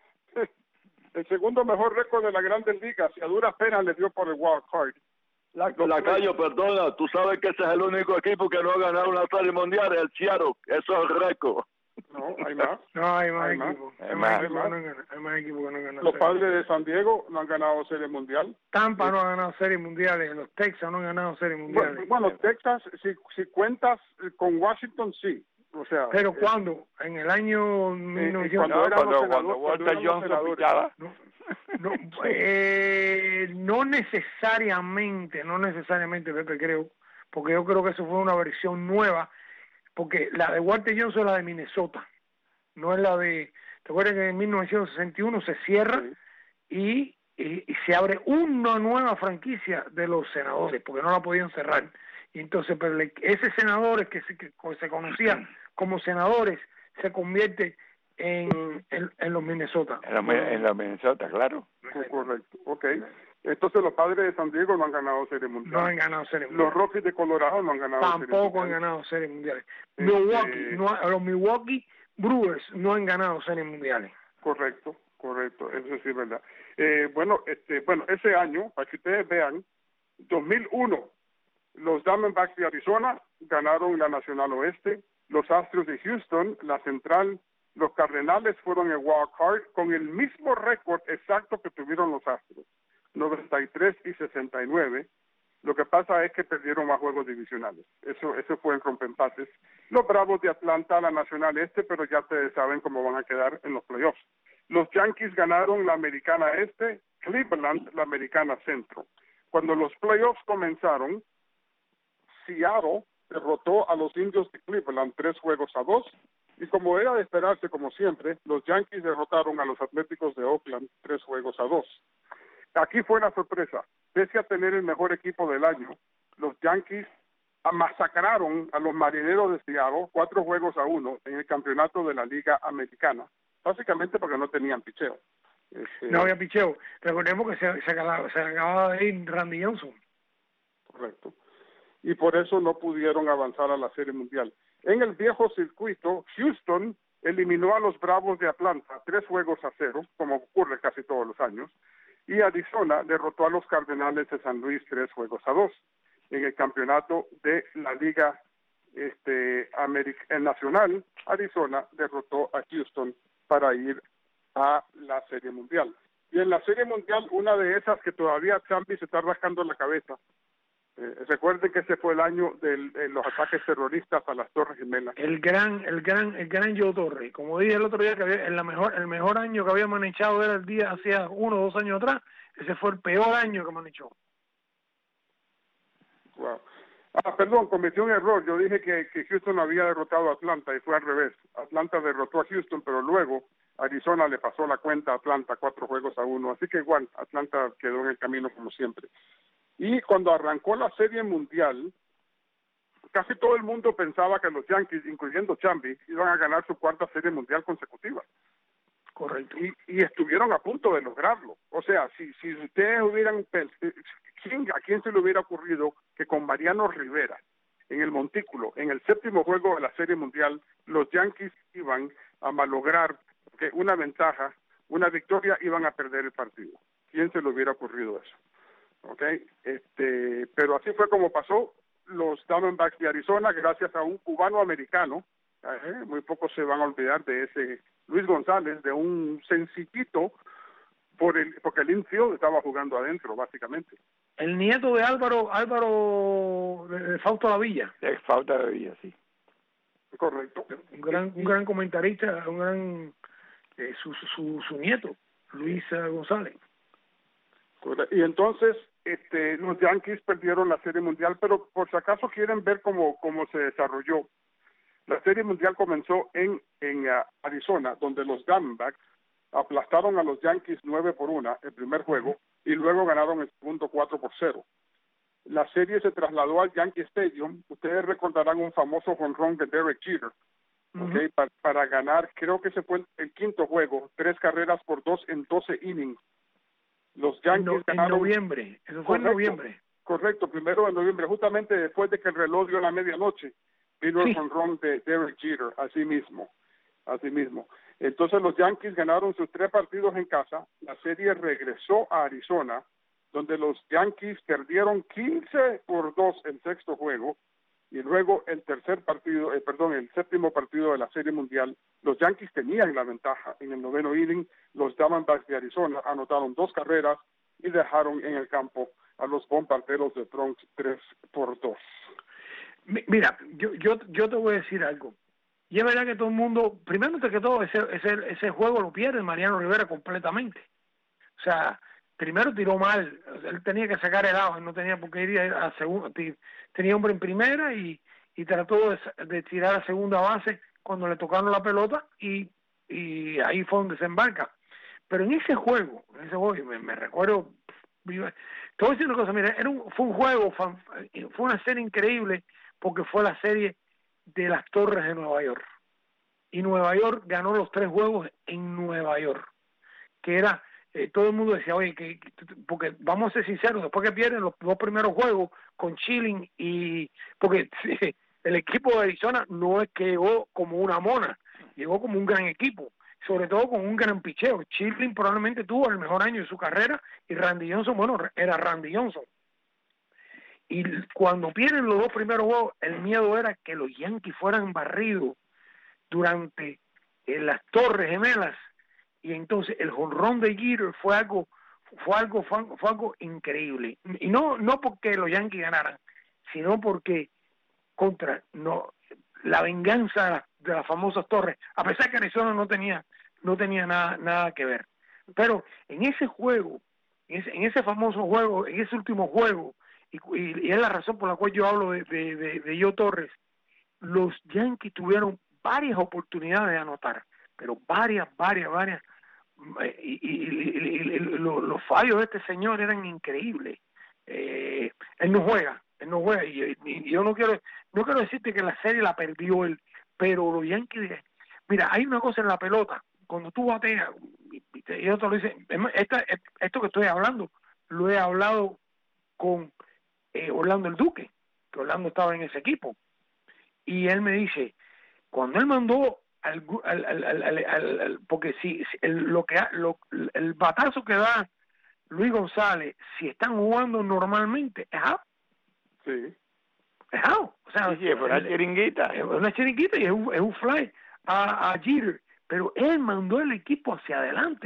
el segundo mejor récord de las Grandes Ligas, y a duras penas le dio por el wild card. La, la Cayo, perdona, tú sabes que ese es el único equipo que no ha ganado una serie mundial, el Seattle, eso es récord. No, hay más. No, hay más Hay más. equipos. Hay Hay más. más equipos que no han ganado- hay más equipos que no han ganado Los serie. Padres de San Diego no han ganado serie mundial. Tampa no ha ganado series mundiales, los Texas no han ganado series Bueno, mundiales. bueno, Texas, si, si cuentas con Washington, sí. O sea, Pero eh, ¿cuándo? En el año mil novecientos... cuando éramos cuando, senadores, cuando cuando Walter éramos Johnson senadores. pichaba. No, no, eh, no necesariamente, no necesariamente, Pepe, creo, porque yo creo que eso fue una versión nueva, porque la de Walter Johnson es la de Minnesota, no es la de... ¿Te acuerdas que en mil novecientos sesenta y uno se cierra y, y, y se abre una nueva franquicia de los senadores, porque no la podían cerrar? Y entonces, pero le- ese senadores que se, que se conocían como senadores se convierte en, en, en los Minnesota. En la, en la Minnesota, claro. Correcto, ok. Entonces los Padres de San Diego no han ganado serie mundial. No han ganado series Los mundiales. Rockies de Colorado no han ganado serie Tampoco han mundial. ganado series mundiales. Este- Milwaukee, no ha- los Milwaukee Brewers no han ganado series mundiales. Correcto, correcto, eso sí es verdad. Eh, bueno, este, bueno, ese año, para que ustedes vean, dos mil uno, los Diamondbacks de Arizona ganaron la Nacional Oeste, los Astros de Houston, la Central, los Cardenales fueron el wild card con el mismo récord exacto que tuvieron los Astros, noventa y tres y sesenta y nueve. Lo que pasa es que perdieron más juegos divisionales. Eso eso fue en rompeempates. Los Bravos de Atlanta, la Nacional Este, pero ya ustedes saben cómo van a quedar en los playoffs. Los Yankees ganaron la Americana Este, Cleveland la Americana Centro. Cuando los playoffs comenzaron, Seattle derrotó a los Indios de Cleveland tres juegos a dos, y como era de esperarse, como siempre, los Yankees derrotaron a los Atléticos de Oakland tres juegos a dos. Aquí fue la sorpresa. Pese a tener el mejor equipo del año, los Yankees masacraron a los Marineros de Seattle cuatro juegos a uno en el campeonato de la Liga Americana, básicamente porque no tenían picheo. Este, No había picheo. Recordemos que se, se, acababa, se acababa de ir Randy Johnson. Correcto. Y por eso no pudieron avanzar a la Serie Mundial. En el viejo circuito, Houston eliminó a los Bravos de Atlanta tres juegos a cero, como ocurre casi todos los años, y Arizona derrotó a los Cardenales de San Luis tres juegos a dos en el campeonato de la Liga este, Americ- Nacional. Arizona derrotó a Houston para ir a la Serie Mundial. Y en la Serie Mundial, una de esas que todavía Champi se está rascando la cabeza, Eh, recuerden que ese fue el año de los ataques terroristas a las Torres Gemelas. El gran, el gran, el gran Joe Torre. Como dije el otro día, que había, en la mejor, el mejor año que había manejado era el día hacía uno o dos años atrás. Ese fue el peor año que manejó. Wow. Ah, perdón, cometí un error. Yo dije que, que Houston había derrotado a Atlanta y fue al revés. Atlanta derrotó a Houston, pero luego Arizona le pasó la cuenta a Atlanta cuatro juegos a uno. Así que igual, Atlanta quedó en el camino como siempre. Y cuando arrancó la Serie Mundial, casi todo el mundo pensaba que los Yankees, incluyendo Chambi, iban a ganar su cuarta Serie Mundial consecutiva. Correcto. Y, y estuvieron a punto de lograrlo. O sea, si, si ustedes hubieran... ¿quién, ¿A quién se le hubiera ocurrido que con Mariano Rivera en el montículo, en el séptimo juego de la Serie Mundial, los Yankees iban a malograr que una ventaja, una victoria, iban a perder el partido? ¿Quién se le hubiera ocurrido eso? Okay, este, pero así fue como pasó. Los Diamondbacks de Arizona, gracias a un cubano-americano, eh, muy pocos se van a olvidar de ese Luis González, de un sencillito, por el, porque el infield estaba jugando adentro, básicamente. El nieto de Álvaro, Álvaro de, de Fausto Lavilla. De Fausto Lavilla, sí. Correcto. Un gran, un gran comentarista, un gran, eh, su, su, su nieto, Luis uh, González. Y entonces este, los Yankees perdieron la Serie Mundial, pero por si acaso quieren ver cómo, cómo se desarrolló. La Serie Mundial comenzó en, en uh, Arizona, donde los Diamondbacks aplastaron a los Yankees nueve por una el primer juego y luego ganaron el segundo cuatro por cero. La serie se trasladó al Yankee Stadium. Ustedes recordarán un famoso jonrón de Derek Jeter, uh-huh. okay, para, para ganar, creo que ese fue el, el quinto juego, tres carreras por dos en doce innings. Los Yankees no, ganaron... En noviembre, eso fue correcto, en noviembre. Correcto, primero de noviembre, justamente después de que el reloj dio la medianoche, vino sí. el jonrón de Derek Jeter, así mismo, así mismo. Entonces los Yankees ganaron sus tres partidos en casa, la serie regresó a Arizona, donde los Yankees perdieron quince por dos el sexto juego, y luego el tercer partido, eh, perdón, el séptimo partido de la Serie Mundial, los Yankees tenían la ventaja. En el noveno inning, los Diamondbacks de Arizona anotaron dos carreras y dejaron en el campo a los Bombarderos de Bronx tres por dos. Mira, yo, yo, yo te voy a decir algo. Y es verdad que todo el mundo, primero que todo, ese, ese, ese juego lo pierde Mariano Rivera completamente. O sea, primero tiró mal, él tenía que sacar el out, no tenía por qué ir a segunda, tenía hombre en primera y, y trató de, de tirar a segunda base cuando le tocaron la pelota y, y ahí fue donde se embarca. Pero en ese juego, en ese juego, me, me recuerdo, te voy a decir una cosa, mira, era un, fue un juego, fue una serie increíble porque fue la serie de las Torres de Nueva York. Y Nueva York ganó los tres juegos en Nueva York, que era... Eh, todo el mundo decía, oye, que, que, porque vamos a ser sinceros, después que pierden los dos primeros juegos con Chilling y... Porque sí, el equipo de Arizona no es que llegó como una mona, llegó como un gran equipo, sobre todo con un gran picheo. Chilling probablemente tuvo el mejor año de su carrera y Randy Johnson, bueno, era Randy Johnson. Y cuando pierden los dos primeros juegos, el miedo era que los Yankees fueran barridos durante eh, las Torres Gemelas. Y entonces el jonrón de Jeter fue algo, fue algo, fue, fue algo increíble. Y no, no porque los Yankees ganaran, sino porque contra no la venganza de, la, de las famosas torres, a pesar que Arizona no tenía, no tenía nada, nada que ver. Pero en ese juego, en ese, en ese famoso juego, en ese último juego, y, y, y es la razón por la cual yo hablo de, de, de, de Joe Torres, los Yankees tuvieron varias oportunidades de anotar, pero varias, varias, varias. Y, y, y, y, y los, los fallos de este señor eran increíbles. Eh, él no juega, él no juega. Y, y yo no quiero, no quiero decirte que la serie la perdió él, pero los Yankees, mira, hay una cosa en la pelota, cuando tú bateas, y otro lo dice, esta, esto que estoy hablando, lo he hablado con eh, Orlando el Duque, que Orlando estaba en ese equipo, y él me dice, cuando él mandó Al, al, al, al, al, al, porque si, si el, lo que lo, el batazo que da Luis González, si están jugando normalmente, es out. Sí. Es out. O sea, sí, sí, es una chiringuita. Es una chiringuita y es un, es un fly a, a Jeter. Pero él mandó el equipo hacia adelante.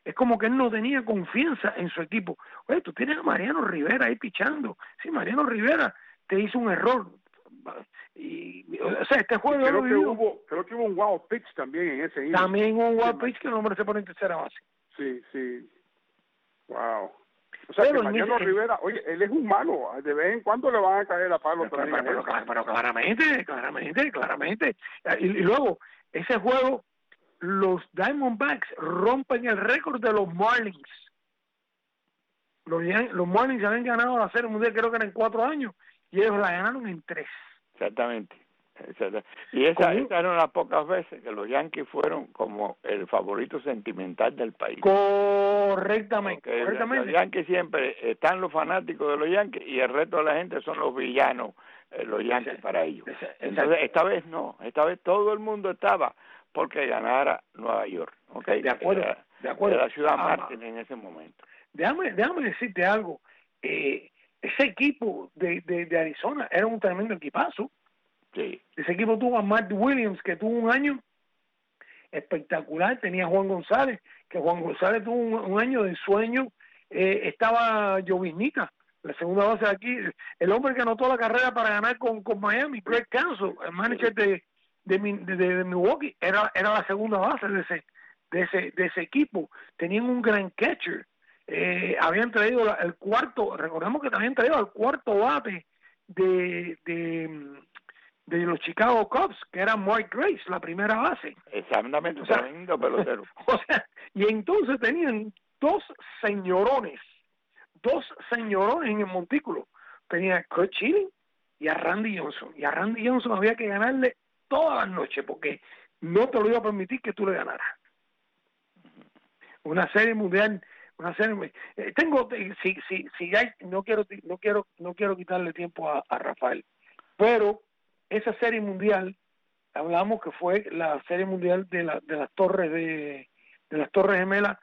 es como que él no tenía confianza en su equipo. Oye, tú tienes a Mariano Rivera ahí pichando. Sí, Mariano Rivera te hizo un error. Y, o sea, este juego creo lo que vivió. hubo creo que hubo un wild pitch también en ese inning. También un wild sí, pitch que el hombre se pone en tercera base. Sí, sí. Wow. O sea, Pero que Mariano ese, Rivera, oye, él es humano, de vez en cuando le van a caer a palo pero, también. pero, pero, pero claramente, claramente, claramente. Y, y luego, ese juego, los Diamondbacks rompen el récord de los Marlins. Los, los Marlins habían ganado la Serie Mundial, creo que eran cuatro años, y ellos la ganaron en tres. Exactamente. Y esa, esa era una de las pocas veces que los Yankees fueron como el favorito sentimental del país. Correctamente. Porque correctamente. Los Yankees siempre están los fanáticos de los Yankees y el resto de la gente son los villanos, eh, los Yankees esa, para ellos. Esa, Entonces, esta vez no. Esta vez todo el mundo estaba porque ganara Nueva York. ¿Okay? De acuerdo. Era, de acuerdo. Era la ciudad ah, Martin en ese momento. Déjame, déjame decirte algo. Eh, ese equipo de, de, de Arizona era un tremendo equipazo. Sí. Ese equipo tuvo a Matt Williams, que tuvo un año espectacular. Tenía a Juan González, que Juan González tuvo un, un año de sueño. Eh, estaba Jovinica, la segunda base de aquí. El hombre que anotó la carrera para ganar con, con Miami, Greg Counsell, el manager de, de, de, de, de Milwaukee, era, era la segunda base de ese, de ese, de ese equipo. Tenían un gran catcher. Eh, habían traído la, el cuarto, recordemos que también traído el cuarto bate de... de de los Chicago Cubs, que era Mike Grace, la primera base. Exactamente, o sea, tremendo pelotero. O sea, y entonces tenían dos señorones, dos señorones en el montículo. Tenía a Kurt Schilling y a Randy Johnson. Y a Randy Johnson había que ganarle todas las noches, porque no te lo iba a permitir que tú le ganaras. Una serie mundial, una serie eh, tengo si si si hay, no quiero no quiero no quiero quitarle tiempo a, a Rafael, pero esa serie mundial, hablamos que fue la serie mundial de, la, de las torres de, de las torres gemelas,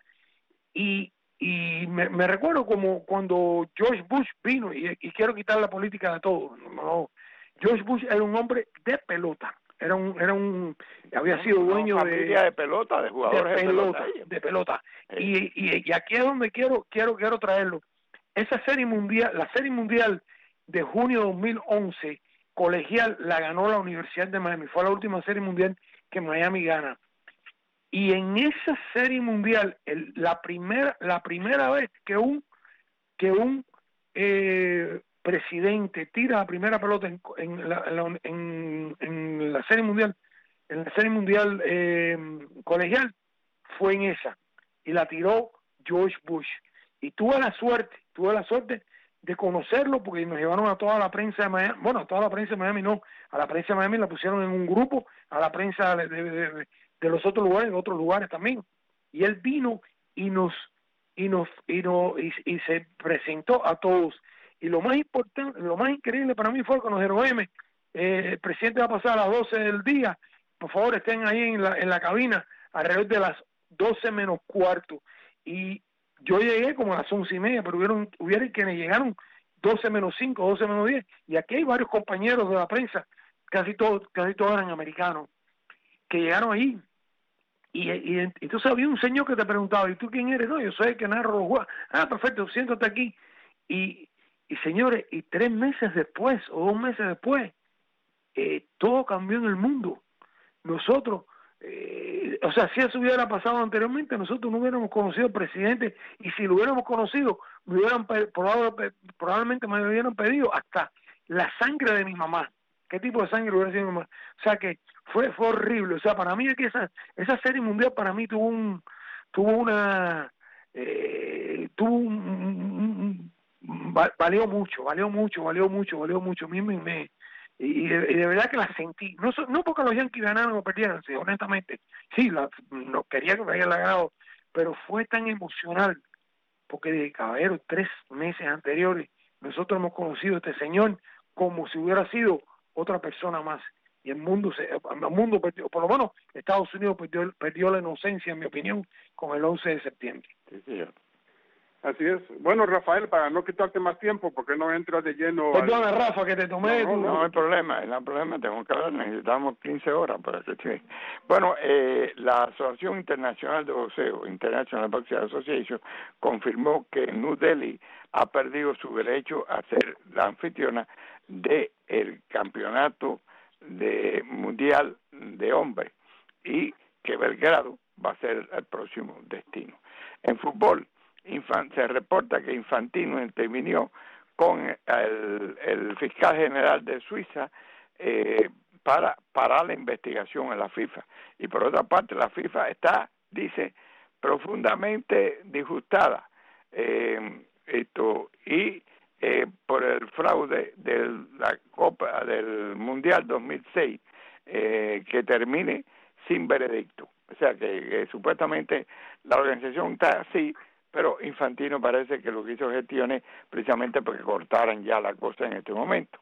y, y me, me recuerdo como cuando George Bush vino, y, y quiero quitar la política de todo, no, George Bush era un hombre de pelota, era un, era un había sido dueño no, de, de pelota, de jugadores de pelota, de pelota, de pelota. Sí. Y, y, y aquí es donde quiero, quiero, quiero traerlo. Esa serie mundial, la serie mundial de junio de dos mil once, colegial, la ganó la Universidad de Miami. Fue la última serie mundial que Miami gana. Y en esa serie mundial, el, la primera la primera vez que un que un eh, presidente tira la primera pelota en, en, la, en, en la serie mundial, en la serie mundial eh, colegial, fue en esa. Y la tiró George Bush. Y tuve la suerte, tuve la suerte de conocerlo, porque nos llevaron a toda la prensa de Miami, bueno, a toda la prensa de Miami no, a la prensa de Miami la pusieron en un grupo, a la prensa de, de, de, de los otros lugares, de otros lugares también, y él vino y nos y nos y, nos, y, y se presentó a todos, y lo más importante, lo más increíble para mí fue que nos dijeron, oye, eh, el presidente va a pasar a las doce del día, por favor estén ahí en la, en la cabina alrededor de las doce menos cuarto, y yo llegué como a las once y media, pero hubieron, hubieron quienes llegaron doce menos cinco, doce menos diez, y aquí hay varios compañeros de la prensa, casi todos, casi todos eran americanos, que llegaron ahí. Y, y, y entonces había un señor que te preguntaba, ¿y tú quién eres? No, yo soy el que narro los juegos. Ah, perfecto, siéntate aquí. Y, y señores, y tres meses después, o dos meses después, eh, todo cambió en el mundo. Nosotros, Eh, o sea, si eso hubiera pasado anteriormente, nosotros no hubiéramos conocido al presidente, y si lo hubiéramos conocido, me hubieran probable, probablemente me hubieran pedido hasta la sangre de mi mamá. ¿Qué tipo de sangre hubiera sido mi mamá? O sea que fue fue horrible. O sea, para mí es que esa esa serie mundial para mí tuvo un tuvo una eh, tuvo un, un, un, valió mucho, valió mucho, valió mucho, valió mucho. A mí me, me Y de, y de verdad que la sentí, no no porque los Yankees ganaron o perdieran, sí, honestamente, sí, la, no quería que me haya ganado, pero fue tan emocional, porque de caballero, tres meses anteriores, nosotros hemos conocido a este señor como si hubiera sido otra persona más, y el mundo, se, el mundo perdió, por lo menos Estados Unidos perdió, perdió la inocencia, en mi opinión, con el once de septiembre. Sí, señor. Así es. Bueno, Rafael, para no quitarte más tiempo, porque no entras de lleno... Perdona, al... Rafa, que te tomé... No, no, no hay problema, no hay problema, tengo que hablar, necesitamos quince horas para que esté. Bueno, eh, la Asociación Internacional de Boxeo, International Boxing Association, confirmó que New Delhi ha perdido su derecho a ser la anfitriona de el campeonato de mundial de hombres y que Belgrado va a ser el próximo destino. En fútbol, Infan, se reporta que Infantino intervinió con el, el fiscal general de Suiza eh, para parar la investigación en la FIFA. Y por otra parte, la FIFA está, dice, profundamente disgustada eh, esto y eh, por el fraude de la Copa del Mundial dos mil seis eh, que termine sin veredicto. O sea que, que supuestamente la organización está así, pero Infantino parece que lo que hizo gestiones precisamente porque cortaran ya la cosa en este momento.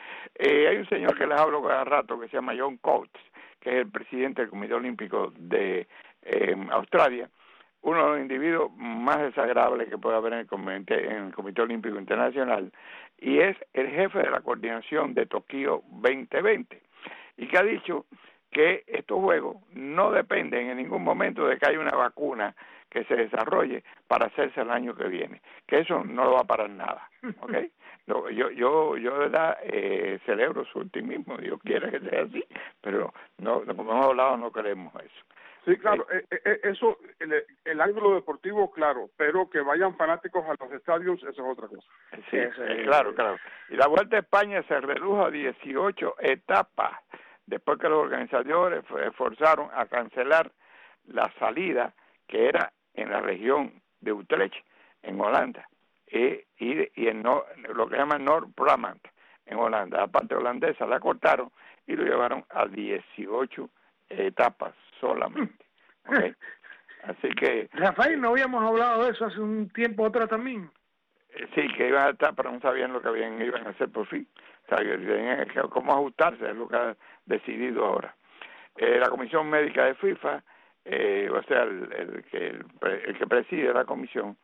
Eh, hay un señor que les hablo cada rato que se llama John Coates, que es el presidente del Comité Olímpico de eh, Australia, uno de los individuos más desagradables que puede haber en el, Comité, en el Comité Olímpico Internacional, y es el jefe de la coordinación de Tokio veinte veinte, y que ha dicho que estos juegos no dependen en ningún momento de que haya una vacuna que se desarrolle para hacerse el año que viene, que eso no lo va a parar nada, ¿ok? No, yo, yo, yo de verdad eh, celebro su optimismo, Dios quiera que sea así, pero no, como hemos hablado, no queremos eso. Sí, claro, eh, eh, eso, el, el ángulo deportivo, claro, pero que vayan fanáticos a los estadios, eso es otra cosa. Sí, eh, claro, claro. Y la Vuelta a España se redujo a dieciocho etapas, después que los organizadores forzaron a cancelar la salida que era en la región de Utrecht, en Holanda, e, y, y en no, lo que llaman Noord-Brabant, en Holanda. La parte holandesa la cortaron y lo llevaron a dieciocho etapas solamente. ¿Okay? Así que... Rafael, ¿no habíamos hablado de eso hace un tiempo atrás también? Eh, sí, que iban a estar, pero no sabían lo que habían, iban a hacer por fin. O sea, que tenían que, cómo ajustarse, es lo que ha decidido ahora. Eh, la Comisión Médica de FIFA, eh, o sea, el, el, que, el, el que preside la comisión,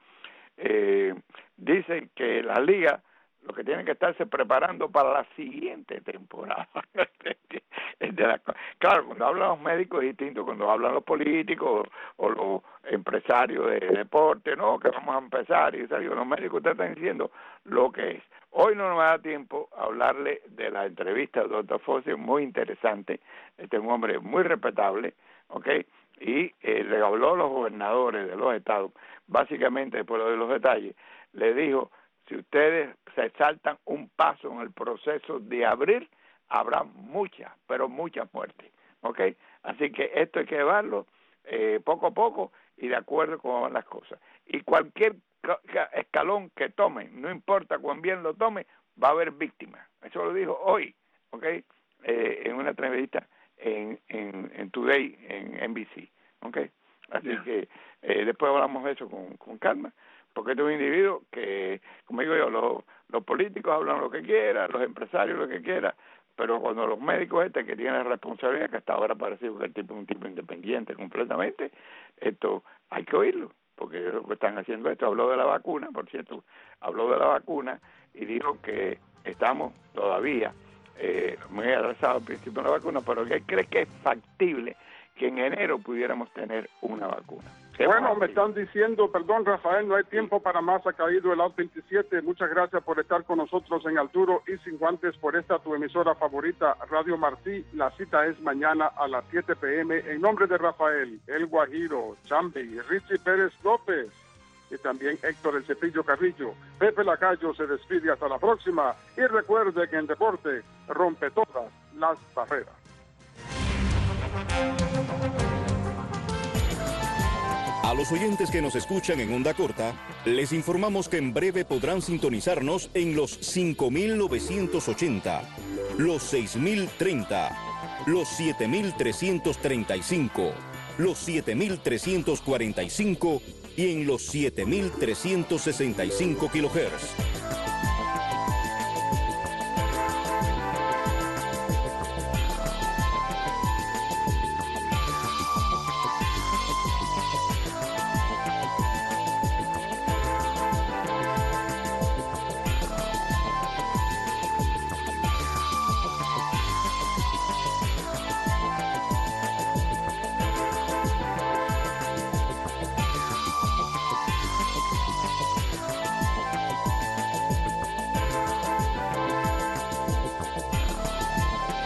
eh, dice que la liga lo que tienen que estarse preparando para la siguiente temporada. de la, claro, cuando hablan los médicos es distinto, cuando hablan los políticos o, o los empresarios de deporte, no, que vamos a empezar, y digo, los médicos te están diciendo lo que es. Hoy no nos da tiempo a hablarle de la entrevista del doctor Fossi, muy interesante, este es un hombre muy respetable, ¿ok? Y eh, le habló a los gobernadores de los estados, básicamente después de los detalles, le dijo, si ustedes se saltan un paso en el proceso de abrir, habrá muchas, pero muchas muertes, ¿ok? Así que esto hay que llevarlo eh, poco a poco y de acuerdo con las cosas. Y cualquier escalón que tomen, no importa cuán bien lo tome, va a haber víctimas. Eso lo dijo hoy, ¿ok? Eh, en una entrevista en, en, en Today, en N B C, ¿ok? Así yeah. que eh, después hablamos de eso con, con calma, porque este es un individuo que, como digo yo, los, los políticos hablan lo que quieran, los empresarios lo que quieran, pero cuando los médicos este que tienen la responsabilidad, que hasta ahora parece que el tipo es un tipo independiente completamente, esto hay que oírlo, porque lo que están haciendo esto. Habló de la vacuna, por cierto, habló de la vacuna y dijo que estamos todavía eh, muy atrasados al principio de la vacuna, pero que él cree que es factible que en enero pudiéramos tener una vacuna. Bueno, me están diciendo, perdón Rafael, no hay tiempo para más, ha caído el Out veintisiete, muchas gracias por estar con nosotros en Alturo y Sin Guantes por esta tu emisora favorita, Radio Martí. La cita es mañana a las siete p m en nombre de Rafael, El Guajiro, Chambi, Richie Pérez López y también Héctor El Cepillo Carrillo. Pepe Lacayo se despide hasta la próxima y recuerde que en deporte rompe todas las barreras. A los oyentes que nos escuchan en onda corta, les informamos que en breve podrán sintonizarnos en los cinco mil novecientos ochenta, los seis mil treinta, los siete mil trescientos treinta y cinco, los siete mil trescientos cuarenta y cinco y en los siete mil trescientos sesenta y cinco kilohertz.